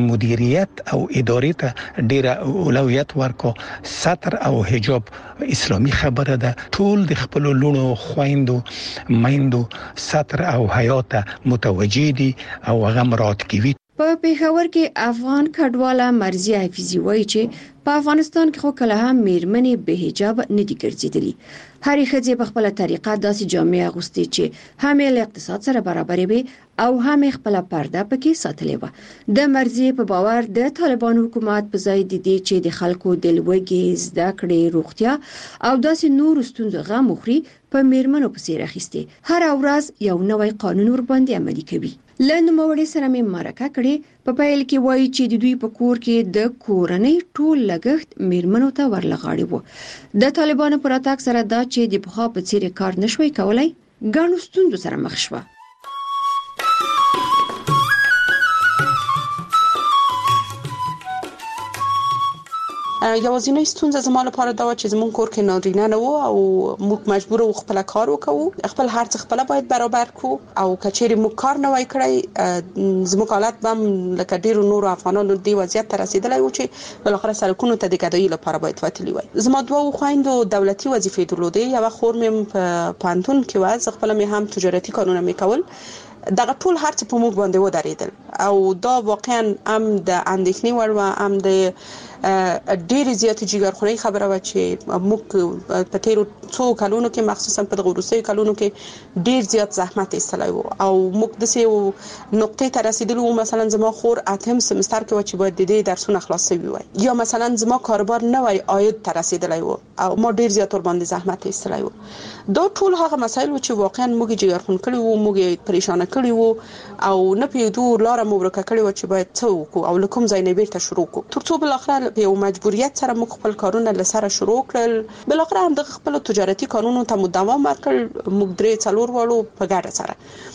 مدیریت او ادارې ته ډیره اولویت ورکو ستر او حجاب اسلامي خبره ده ټول د خپل لونو خويندو میندو ستر او حیات متوجي دي او هغه مراد کوي په پیښور کې افغان کډواله مرزي حفیظي وایي چې په افغانستان کې خو کله هم میرمنې به حجاب نه دي ګرځېدلي هرې ښځې په خپل طریقه داسې جامې اغوستي چې هم له اقتصاد سره برابرې وي او هم خپل پرده پکې ساتلې و د مرزي په باور د طالبان حکومت په ځای د دې چې د خلکو د لوږې زده کړې روغتیا او داسې نور ستونزو غم وخوري په میرمنو پسې راخستي هر ورځ یو نوی قانون ور باندې عملي کوي لنډ موړې سره مې مرکه کړې په پایل کې وایي چې د دوی په کور کې د کورنۍ ټول لګښت میرمنو ته ورلغاړي وو د طالبانو پر اتاک سره دا چې د بخا په څیر کار نشوي کولای ګڼو ستونزو سره مخ شوه یوازینی ستونزه زما لپاره دا و چې زمون کور کې نارینه نه وو او موږ مجبور وو خپل کار وکړو خپل هر څه خپل باید برابر کو او کچېری موږ کار نه وای کړی زموږ حالت بم لکه ډیرو نور افغانانو دی وضعیت ته رسیدلی و چې بل اخر سرکونو ته د ګډوي لپاره باید وتلی وای زما دوه خويندو دولتي وظیفې درلودې یو خور مې په پانتون کې و خپل مې هم تجارتي کارونه مې کول دغه ټول هرڅ په موږ باندې ودرېدل او دا واقعا هم د اندېښنې وړ و، هم د ډېر زیات جګرخونی خبره و چې موږ په تیرو څو کلونو کې مخصوصا په دغه وروستیو کلونو کې ډېر زیات زحمت ایستلی و او موږ داسې یو نقطې ته رسېدلي وو، مثلا زما خور اتم سمستر کې و چې باید د دې درسونه خلاص شوي وای، یا مثلا زما کاروبار نوی عاید ته رسېدلی و او ما ډېر زیات ورباندې زحمت ایستلی و. دا ټول هغه مسایل و چې واقعا موږ جګرخون کړي وو، موږ پریشانه کړي وو او نه پوهېدو لاره مو ورکه کړې وه چې باید څه وکړو او له کوم ځای نه بیرته شروع کړو، تر څو بالاخره په یو مجبوریت سره موږ خپل کارونه له سره شروع کړل. بالاخره هم دغه خپل تجارتي کارونو ته مو دوام ورکړ، موږ درې څلور واړو په ګډه سره.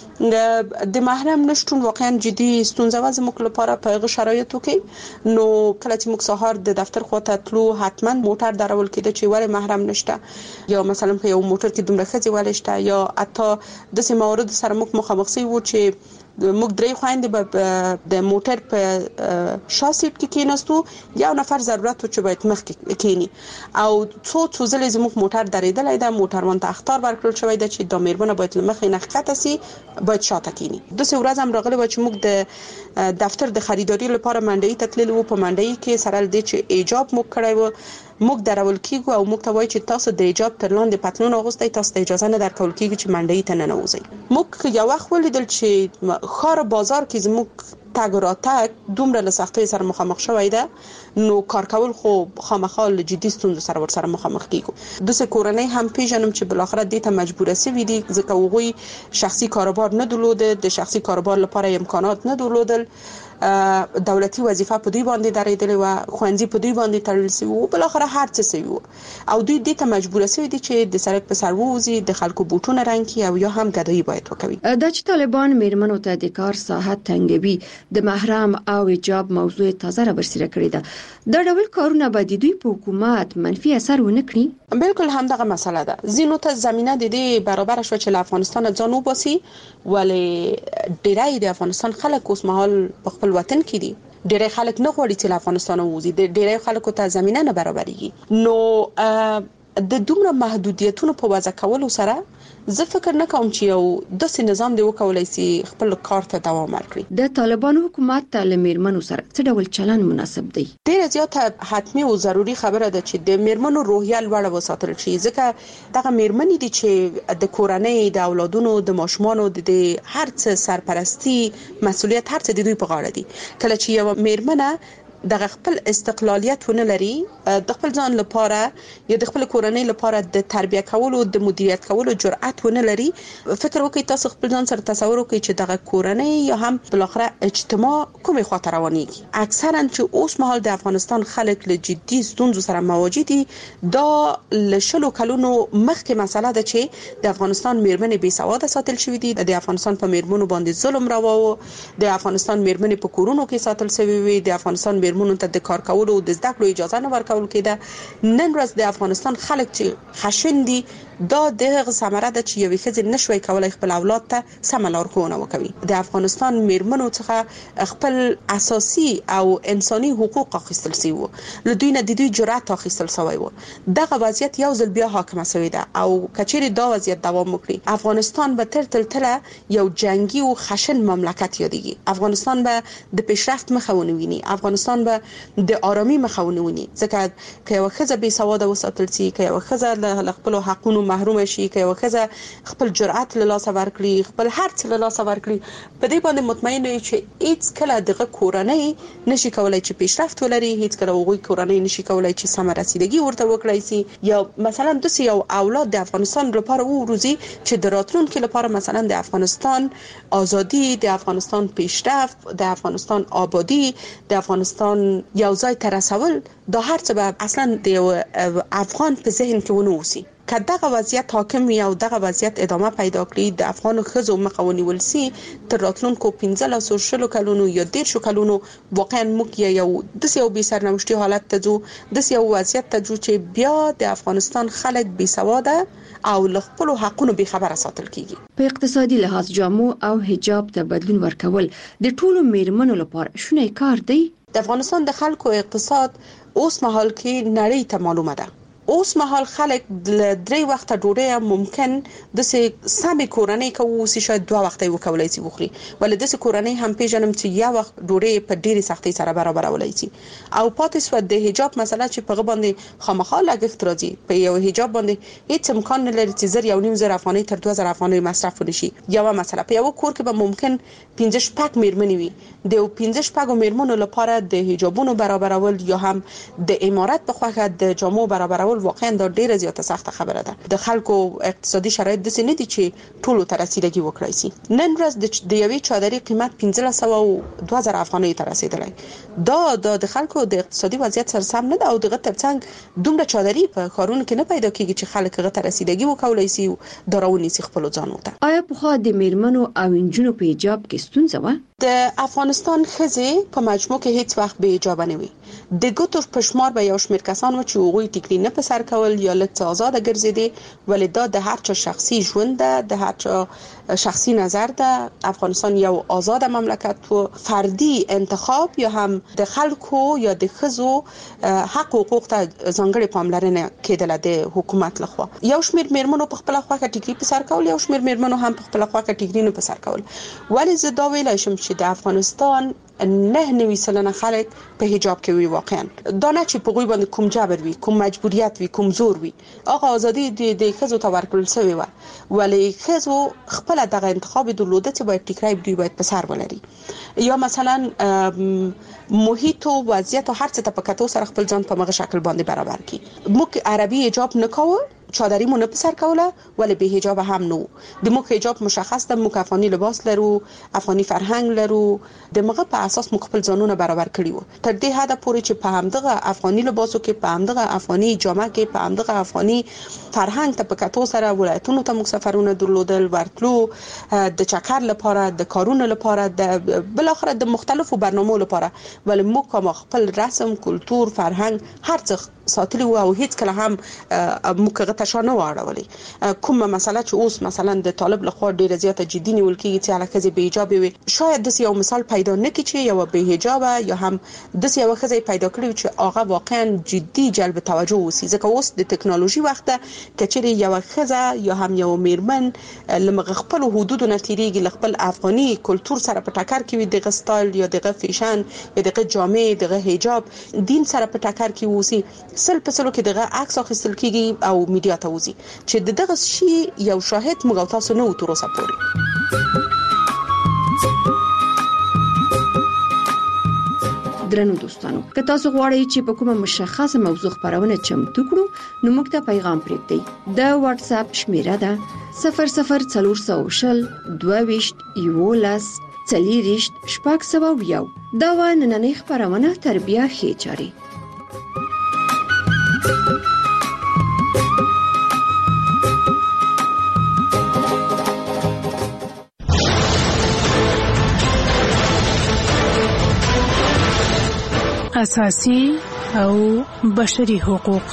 د محرم نشټون واقعا جدي ستونزه و زموږ لپاره په هغه شرایطو کې. نو کله چې موږ سهار د دفتر خواته تلو حتما موټر درول کېده چې ولې محرم نشته، یا مثلا په یو موټر کې دومره ښځې ولې شته، یا حتی داسې موارد سره موږ مخامخ شوي وو چې موږ درې خويندې به د موټر په شا سیټ کې کېناستو، یو نفر ضرورت و چې باید مخ کې کېني او څو څو ځلې زموږ موټر درېدلی ده، موټروان ته اخطار ورکړل شوی ده چې دا میرمنه باید له مخې نه ښکته سي، باید شاته کېني. داسې ورځ هم راغلی وه چې موږ د دفتر د خریداري لپاره منډۍ ته تللي وو. په منډۍ کې سره له دې چې ایجاب موږ کړی و، موږ درول کېږو او موږ ته وایي چې تاسو د ایجاب تر لاندې پتلون اغوستی، تاسو ته اجازه نه درکول کېږي چې منډۍ ته ننوځئ. موږ یو وخت ولیدل چې ښار بازار کې زموږ تګ راتګ دومره له سختۍ سره مخامخ شوی ده، نو کار کول خو خامخا له جدي ستونزو سره ورسره مخامخ کېږو. داسې کورنۍ هم پیژنم چې بالاخره دې ته مجبوره سوي دي، ځکه هغوی شخصي کاروبار نه درلوده، د شخصي کاروبار لپاره امکانات نه درلودل، دولتي وظیفه په دوی باندې درېدلې وه، ښوونځي په دوی باندې تړل شوي وو، بالاخره هر څه شوي وو او دوی دې ته مجبوره شوي دي چې د سړک په سر ووځي، د خلکو بوټونه رنګ کړي او یا هم ګدایي باید وکوي. دا چې طالبان میرمنو ته د کار ساحه تنګوي، د محرم او حجاب موضوع تازه را برسېره کړې ده، دا ډول کارونه به د دوی په حکومت منفي اثر ونه کړي؟ بالکل همدغه مسله ده. ځینو ته زمینه د دې برابر شوه چې له افغانستان ځان وباسي، ولې ډېری د افغانستان خلک اوس مهال په خپل وطن کې دي. ډېری خلک نه غواړي چې له افغانستان ووځي، ډېری خلکو ته زمینه نه برابرېږي. نو د دومره محدودیتونو په وضع کولو سره زه فکر نه کوم چې یو داسې نظام دی وکولای شي خپل کار ته دوام ورکړي. د طالبانو حکومت ته له میرمنو سره څه ډول چلند مناسب دی؟ ډېره زیاته حتمي او ضروري خبره ده چې د میرمنو روحیه لوړه وساتل شي، ځکه دغه میرمنې دي چې د کورنۍ، د اولادونو، د ماشومانو د هر څه سرپرستی مسؤلیت هر څه د دوی په غاړه دي. کله چې یو میرمنه دغه خپل استقلالیت ونه لري، د خپل ځان لپاره یا د خپل کورنۍ لپاره د تربیه کولو، د مدیریت کولو جرأت ونه لري، فکر وکړئ تاسو خپل ځان سره تصور وکړئ چې دغه کورنۍ یا هم بالاخره اجتماع کومې خواته روانېږي. اکثرا چې اوس مهال د افغانستان خلک له جدي ستونزو سره مواجه دي، دا له شلو کلونو مخکې مسله ده چې د افغانستان میرمنې بې سواده ساتل شوې دي، د افغانستان په میرمنو باندې ظلم روا و، د افغانستان میرمنې په کورونو کې ساتل شوې وي، د افغانستان میرمنو ته د کار کولو او د زده کړو اجازه نه ورکول کېده. نن ورځ د افغانستان خلک چې خشن دي، دا دغه ثمره ده چې یوې ښځې نشوي کولای خپل اولاد ته سمه لارښوونه وکړي. د افغانستان میرمنو څخه خپل اساسي او انساني حقوق اخیستل شوي وو، له دوی نه د دوی جرأت اخیستل شوی وو. دغه وضعیت یو ځل بیا حاکمه شوی ده او کچېرې دا وضعیت دوام وکړي، افغانستان به تر تلتله یو جنگي او خشن مملکت یادېږي. افغانستان به د پیشرفت مخه ونه ویني، افغانستان به د آرامي مخه ونه ویني، ځکه که یو ښځه بې سواده وساتل شي، که یو ښځه له خپلو حقونو محروم شي، که یو ښځه خپل جرأت له لاسه ورکړي، خپل هر څه له لاسه ورکړي، په دې باندې مطمئن یو چې هیڅ کله دغه کورنۍ نشي کولای چې پیشرفت ولري، هیڅ کله هغوی کورنۍ نشي کولای چې سمه رسیدګي ورته وکړای شي، یا مثلا داسې یو اولاد د افغانستان لپاره وروزي چې د راتلونکي لپاره مثلا د افغانستان ازادي، د افغانستان پیشرفت، د افغانستان آبادی، د افغانستان یو ځای ته رسول، دا هر څه به اصلا د یو افغان په ذهن کې ونه اوسي. که دغه وضعیت حاکم وي او دغه وضعیت ادامه پیدا کړي، د افغان ښځو مخه ونیول شي، تر راتلونکو پنځلسو شلو کلونو یا دېرشو کلونو واقعا موږ یو داسې یو بې سرنوشتي حالت ته ځو، داسې یو وضعیت ته ځو چې بیا د افغانستان خلک بې سواده او له خپلو حقونو بې خبره ساتل کیږي. په اقتصادي لحاظ جامو او حجاب ته بدلون ورکول د ټولو میرمنو لپاره شونی کار دی؟ د افغانستان د خلکو اقتصاد اوس مهال کې نړۍ ته معلومه ده. اوس مهال خلک د درې وخته ډوډۍ ممکن د سمې کورنۍ کوي شاید دوه وخته وکولای شي وخوري ولې د کورنۍ هم پیژنم چې یا وخت ډوډۍ په ډېری سختۍ سره برابرولای شي او پاتې سو د حجاب مسله چې په باندې خامخا لګښت راځي په یو حجاب باندې هیڅ امکان نه لري چې زر یو نیم زر افغانۍ تر دوه زر افغانۍ مصرف ونشي. یو مسله په یو کور کې به ممکن پنځه شپږ میرمنې وي د پنځه شپږ میرمنو لپاره د حجابونو برابرول یا هم د امارات په خوخه د جامو برابرول واقعا دا ډیره زیاته سخته خبره ده. د خلکو اقتصادي شرایط د سینې دي چې ټولو ته رسیدګي وکړي سي. نن ورځ د یوې چادرې قیمت پنځه سوه او دوه زره افغانۍ ته رسیدلی. دا د خلکو د اقتصادي وضعیت سره سم نه ده او دغه ترڅنګ دومره چادرې په کارونو کې نه پیدا کیږي چې خلک هغه ته رسیدګي وکولای سي او دراونی سي خپل ځانو ته. آیا په خو د میرمنو او انجونو په حجاب کې ستونزه و؟ د افغانستان ښځې په مجموع کې هیڅ وخت به حجاب نه وي. د ګوتو په شمار به یو شمېر کسان و چې هغوی ټیکري نه په سر کول یا لږ څه آزاده ګرځېدې ولې دا د هر چا شخصي ژوند ده د هر چا شخصي نظر ده. افغانستان یو آزاده مملکت و فردي انتخاب یا هم د خلکو یا د ښځو حق او حقوق ته ځانګړې پاملرنه کېدله د حکومت لخوا. یو شمېر میرمنو په خپله خوښه ټیکري په سر کول یو شمېر میرمنو هم په خپله خوښه ټیکري نه په سر کول. ولې زه دا ویلی شم چې د افغانستان نه نوي سلنه خلک په حجاب کې وي واقعا دا نه چې په غوي باندې کوم جبر وي کوم مجبوریت وي کوم زور وي هغه ازادي د د ښځو ته ورکړل شوی و ولې ښځو خپل دغه انتخاب درلوده چې باید ټیکرای دوی باید په سر ولري یا مثلا محیط او وضعیت او هر څه ته په کتو سره خپل ځان په مغه شکل باندې برابر کی. موږ عربي حجاب نکوو چادری مو نه په سر کوله ولې به حجاب هم نو د موږ حجاب مشخص ده موږ افغاني لباس لرو افغاني فرهنګ لرو د موږ په اساس موږ خپل ځانونه برابر کړی وو تر دې حد پورې چې په همدغه افغاني لباسو کې په همدغه افغاني جامه کې په همدغه افغاني فرهنګ ته په کتو سره ولایتونو ته موږ سفرونه درلودل ورتلو د چکر لپاره د کارونو لپاره د بل اخر د مختلفو برنامو لپاره ولې موږ کوم خپل رسم کلتور فرهنګ هر څه ساتلی وو او هیڅ کله هم موږ ته شانه واړولې کومه مسله چې اوس مثلا د طالب لخوا ډیره زیاته جدي نیول کیږي چې علاقه به حجاب وي شاید د یو مثال پیدا نه کی چې یو به حجاب یا هم د یو خزې پیدا کړی چې هغه واقعا جدي جلب توجه وسی ځکه اوس د ټکنالوژي وخت کچري یو خزه یا هم یو میرمن لمغه خپل حدود نه تیریږي خپل افغاني کلتور سره په ټکر کې وي دغه سټایل یا دغه فیشن یا دغه جامې دغه حجاب دین سره په ټکر کې وسی سل په سلو کې دغه عکس اخیستل کیږي او میډیا ته وځي چې دغه شی یو شاهد موږ تاسو نه وترو سپوري. درنو دوستانو که تاسو غواړئ چې په کومه مشخصه موضوع خبرونه چمتو کړو نو موږ ته پیغام پرېږدئ. د واتس اپ شمیره ده صفر صفر څلور سوه شل دوه ویشت یولس څلېرویشت شپږ سوه یو. دا و نننۍ خبرونه تر بیا ښې چارې. اساسي او بشري حقوق.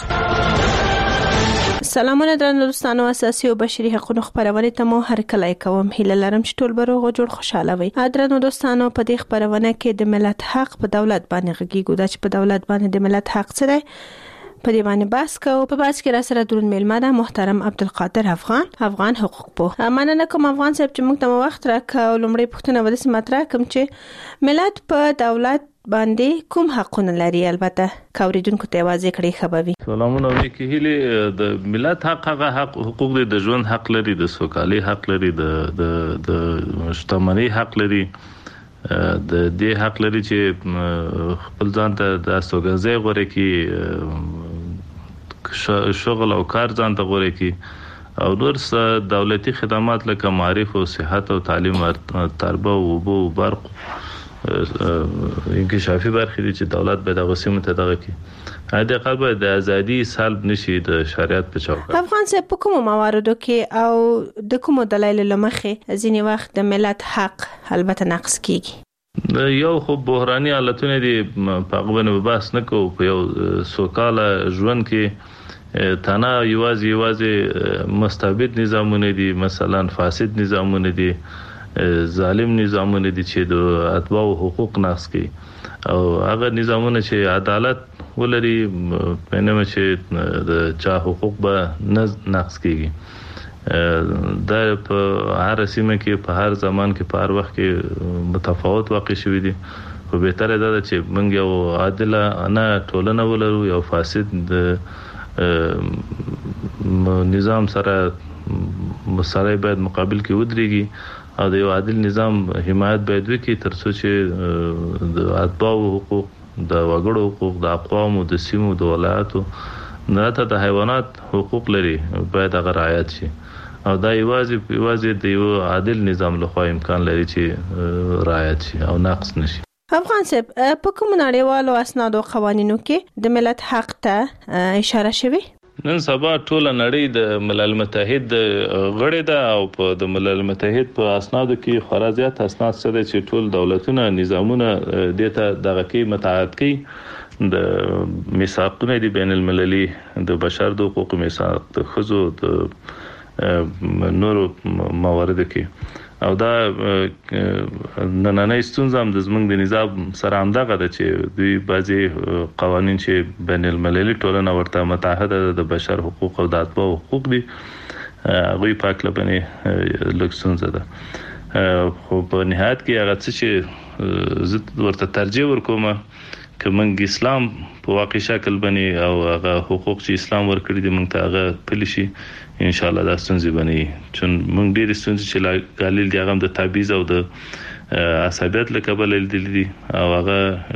سلامونه درنو دوستانو، اساسي او بشري حقوقو خبرونه ته مو هر کله کوم هیله لرم چې ټول بروغه جوړ خوشاله وي. درنو دوستانو په دې خبرونه کې د ملت حق په دولت باندې غږیږو دا چې په دولت باندې د ملت حق څه دی په دې باندې بحث کوو. په بحث کې را سره درون میلمه ده محترم عبدالقادر افغان افغان حقوق پوه. مننه کوم افغان صاحب چې موږ ته وخت راکړ. لومړی پوښتنه ودسې مطرح کوم چې ملت په دولت باندې کوم حقونه لري البته کوریدونکو ته واضح کړي خبري. سلامونه نیکی هیله. د ملت حق هغه حق حقوق دي، د ژوند حق لري، د سوکالي حق لري، د د د شتمنۍ حق لري، د دې حق لري چې خپل ځان ته د استوګنځي غوړي کې شغل او کار ځان ته غوړي کې او نور څه دولتي خدمات لکه معرفت او صحت او تعلیم تربه او بو برق انکشافي برخې دي چې دولت به د غسیمه ته دغه کې هدا قلبه د ازادي سلب نشي د شریعت په چوکاټ. افغان صاحب په کوم مواردو کې او د کوم دلایل لمخه ځینی وخت د ملت حق البته نقص کیږي؟ یو خو بحراني حالتونه دي په غوونه بحث نه کوو. په یو سوکاله ژوند کې تنه یوازې یوازې مستبد نظامونه دي، مثلا فاسد نظامونه دي، ظالم نظامونه دي چې د اتباع حقوق نقض کوي او هغه نظامونه چې عدالت ولري پنه چې د چا حقوق به نقض کیږي دا په هر سیمه کې په هر زمان کې په هر وخت کې متفاوت واقع شوی دي خو به تر دا چې موږ یو عادلانه ټولنه ولرو یو فاسد نظام سره مسله باید مقابل کې ودرېږي او د یو عادل نظام حمایت باید وکړي ترڅو چې د اتباع حقوق د وګړو حقوق د اقوامو د سیمو د ولایاتو نه ته د حیوانات حقوق لري باید هغه رعایت شي او دا یوازې یوازې د یو عادل نظام لخوا امکان لري چې رعایت شي او نقص نشي. افغان صاحب په کوم نړیوالو اسنادو قوانینو کې د ملت حق ته اشاره شوی؟ نن سبا ټول نړۍ د ملل متحد غړي ده او په د ملل متحد په اسنادو کې خورا زیات اسناد سره چې ټول دولتونه نظامونه دته دغه کې متعهد کوي د میثاقونه دي بین المللي د بشر د حقوق میثاق د خزو د نورو موارد کې او دا نننۍ ستونزه هم د زمونږ د نظام سره همدغه ده چې دوی بعضي قوانين چې بین المللي ټولنه ورته متحده د بشر حقوق او د اتباع حقوق دي هغه پاک لبنه لکسونزه ده خو په نهایت کې هغه څه چې زه ورته ترجیح ورکوم که موږ اسلام په واقعي شکل باندې او هغه حقوق چې اسلام ورکړي دي موږ ته هغه پلي شي ان شاء الله دا ستونزې بنئ چون موږ ډېر ستونزې چې غالل دي هغه د تابعیض او د عصبیت له کبله لیدلې دي او هغه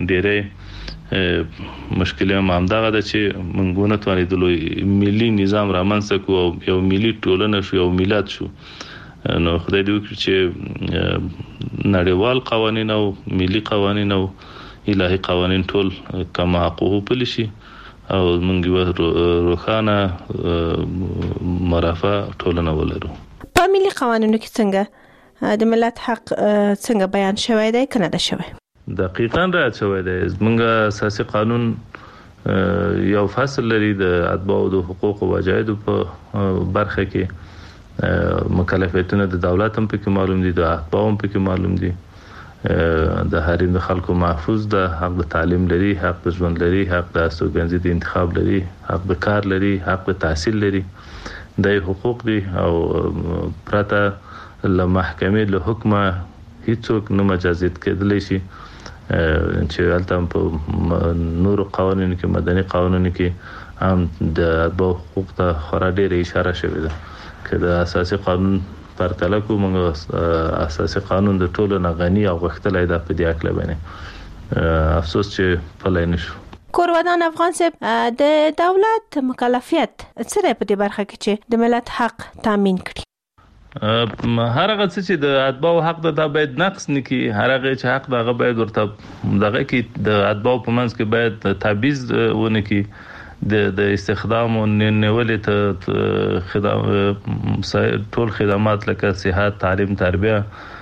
ډېرې مشکلې هم همدغه ده چې موږ ونه توانېدلو ملي نظام رامنځته کړو او یو ملي ټولنه شو یو ملت شو نو خدای دې وکړي چې نړیوال قوانین او ملي قوانین او الهي قوانين ټول کما حقوق پلي شي او موږ روخانه مرافع ټولنه ولرو. په ملي قوانینو کې څنګه د ملت حق څنګه بیان شوی دی کنه دا شوی؟ دقیقاً راځي شوی دی موږ اساسي قانون یو فصل لري د اتباع او د حقوق او واجب په برخه کې مکلفیتونه د دولت هم پکې معلوم دي د اتباع هم پکې معلوم دي د حریم د خلکو محفوظ ده حق د تعلیم لري حق د ژوند لري حق د استوګنځي د انتخاب لري حق د کار لري حق د تحصیل لري د حقوق دي او پرته له محکمې له حکمه هیڅوک نه مجازات کېدلی شي چې البته په نور قوانینو کې مدني قوانینو کې هم د اتباع حقوق ته خورا ډېره اشاره شوې ده که د اساسي قانون پرتله کو موږ اساسي قانون د ټولو نه غني او غښتلې ده په دې اکله باندې افسوس چې پلای نشو. کورودان افغان صاحب د دولت مکلفیت څه په دې برخه کې چې د ملت حق تامین کړي؟ هر هغه چې د اتباع حق د باید نقص نکي هر هغه چې حق دغه باید ورته دغه کې د اتباع په منځ کې باید تبعیض ونه کی د د استخدام او نیولې ته خدمات ټول خدمات لکه صحت تعلیم تربیه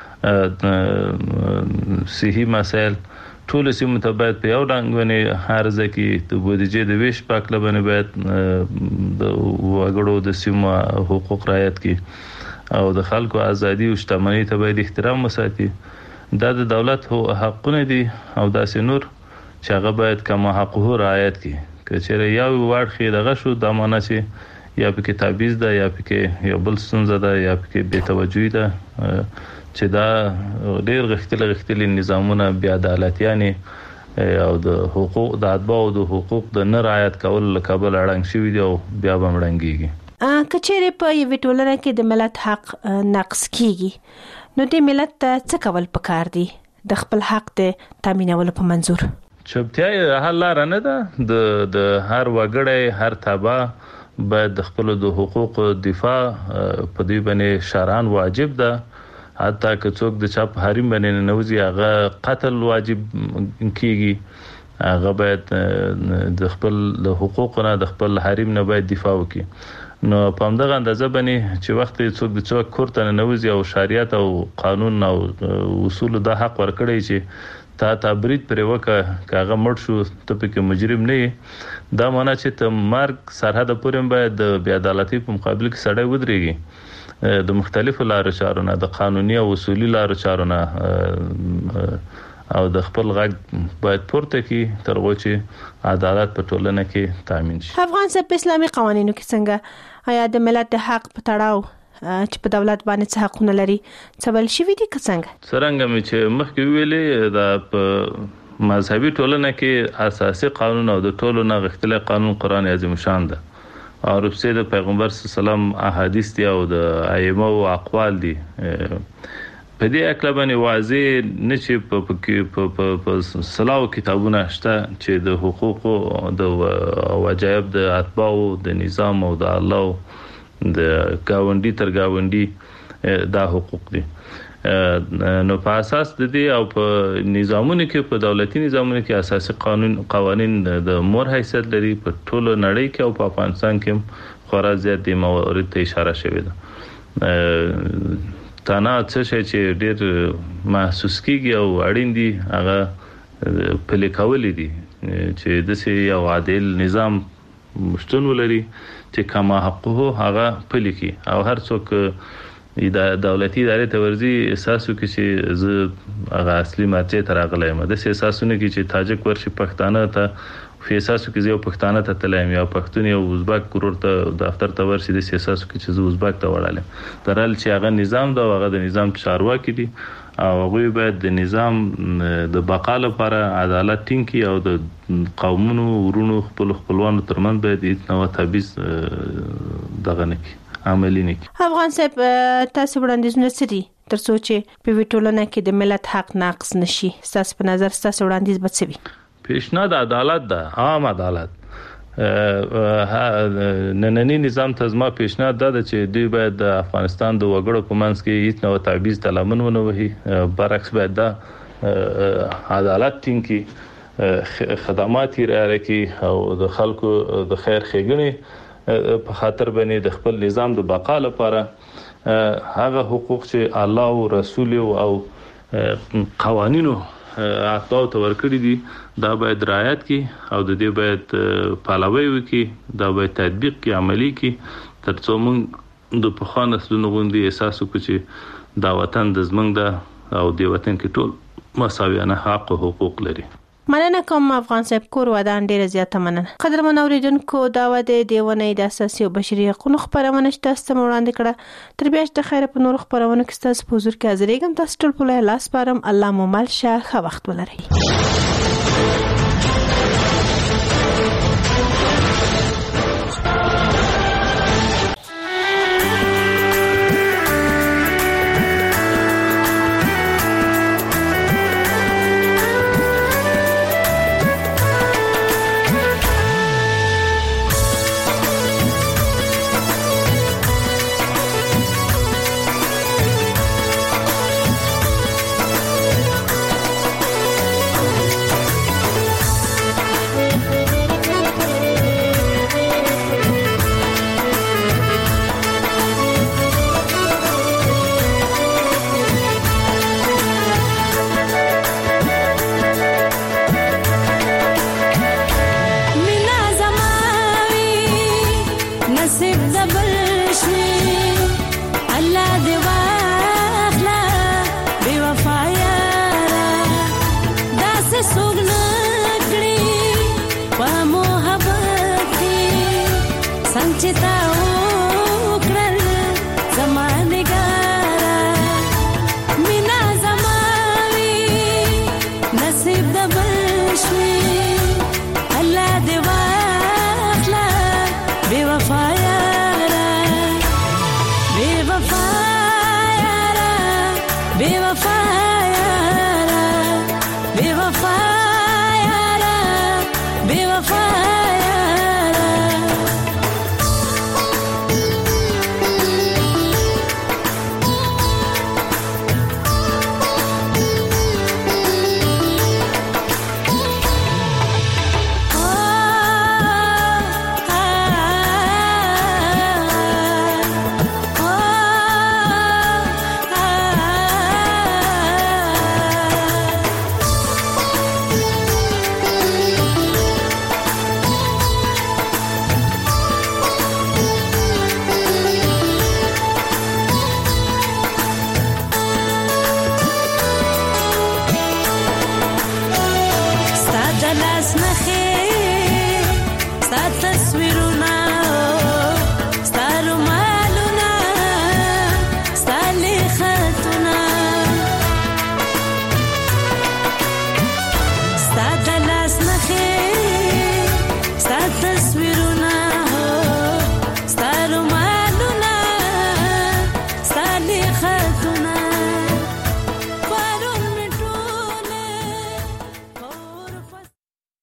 صحي مسائل ټول سیمه ته باید په یو ډنګ باندې هر ځکه د بودیجې د ویش پاک لبنه باید د وګړو د سیمه حقوق رعایت کی او د خلکو ازادي او شتمنۍ ته باید احترام وساتي دا د دولت حقونه دي او داسې نور چې هغه باید کما حقوق رعایت کی کچره یو ورخه دغه شو د معنی چې یا پکې تابعیض ده یا پکې یو بل ستونزه ده یا پکې بې توجهي ده چې دا ډېر غښتل غښتل نظامونه بې عدالتيانه او د حقوق د اتباع او د حقوق د نه رعایت کول لکبل اړنګ شوی دی او بیا به مړنګيږي. کچره په یو ټولنه کې د ملت حق نقص کیږي نو د ملت څه کول پکار دي د خپل حق د تامینولو په منظور؟ چوپتیا حل لار نه ده د د هر وګړی هر تابع باید د خپل د حقوق دفاع په دې باندې شرعاً واجب ده حتی که څوک د چا په حریم باندې نوځي هغه قتل واجب کیږي هغه باید د خپل د حقوقونو د خپل حریم نه باید دفاع وکړي نو په همدغه اندازه باندې چې وخت څوک د څوک کورته نوځي او شریعت او قانون او اصول د حق ورکړي چې تا تبرید پر وکه کاغه مړ شو ته پکې مجرم نه دا معنی چې ته مرګ سرحد پورې باید د بې عدالتۍ په مقابل کې سړی ودرېږي د مختلفو لارو چارو نه د قانوني او اصولي لارو چارو نه او د خپل غږ باید پورته کی تر څو چې عدالت په ټولنه کې تامین شي. افغان سب اسلامي قوانینو کې څنګه آیا د ملت د حق په تړاو چې په دولت باندې څه حقونه لري څبل شي وي دي څنګه څنګه مې چې مخکې ویلې د په مذهبي ټولنه کې اساسي قانون او د ټولو نه غوښتل قانون قران عظیم شان ده او رسول د پیغمبر صلی الله علیه وسلم احادیث دي او د ائمه او اقوال دي. په دې اکل باندې واضح نه چې په په په سلاو کتابونه شته چې د حقوقو د واجب د اتباع د نظام او د الله د گاونډي تر گاونډي دا حقوق دي. نو په اساس د دې او په نظامونو کې په دولتي نظامونو کې اساسي قانون قوانين د مور حیثیت لري په ټولو نړۍ کې او په افغانستان کې خورا زیات د موارد ته اشاره شوې ده. تانا څه شي چې ډېر محسوس کیږي او اړین دي هغه په لیکولې دي چې د سي یو عادل نظام مشتون ولري چې کما حقوق هغه پلي کی او هر څوک د دولتي ادارې ته ورزي احساسو کې چې زه هغه اصلي ماته تر غلې مده سي احساسونه کې چې تاجک ورشي پښتانه ته په احساسو کې یو پښتانه ته تلم یا پښتون یو ازبک ګورور ته دفتر ته ورشي د احساسو کې چې زه ازبک ته وړالم درل چې هغه نظام دا هغه د نظام چارواکي دي او هغه باید د نظام د بقا لپاره عدالت ټینګي او د قومونو ورونو خپل خپلوانو ترمن باید نو تبعیض دغه نه کی عملی نه کی. افغان صاحب تاسو وړاندیزونه سړي تر څو چې په ویټولنه کې د ملت حق ناقص نشي تاسو په نظر تاسو وړاندیز بچوي پیشنهاد عدالت ده عام عدالت نننی نظام ته زما پیشنهاد ده چې دوی باید د افغانستان د وګړو په منځ کې هیڅ نوع تعویض تلمن ونه وهي برعکس باید د عدالت ټینګي خدمات لري کې او د خلکو د خیر ښېګڼې په خاطر باندې د خپل نظام د بقا لپاره هغه حقوق چې الله او رسول او قوانینو اعطاو ته ورکړي دي دا باید رعایت کی او د دې باید پالوي وکي دا باید تطبیق کی عملی کی تر څو موږ د پخوانه نسلونو غوندي احساس وکړو چې دا وطن د زمنګ ده او د وطن کې ټول مساویانه حق او حقوق لري. مننه کوم افغان صاحب کور ودان ډیره زیاته مننه. قدرمن اوریدونکو دا و د دیونه د اساسي او بشري حقوقو خبرونه تاسو ته وړاندې کړه. تر بیا د خیر په نور خبرونه کې تاسو په حضور کې حاضرېږم. تاسو ټول په لاس پارم الله مو مل شه ښه وخت ولرئ. Sanchita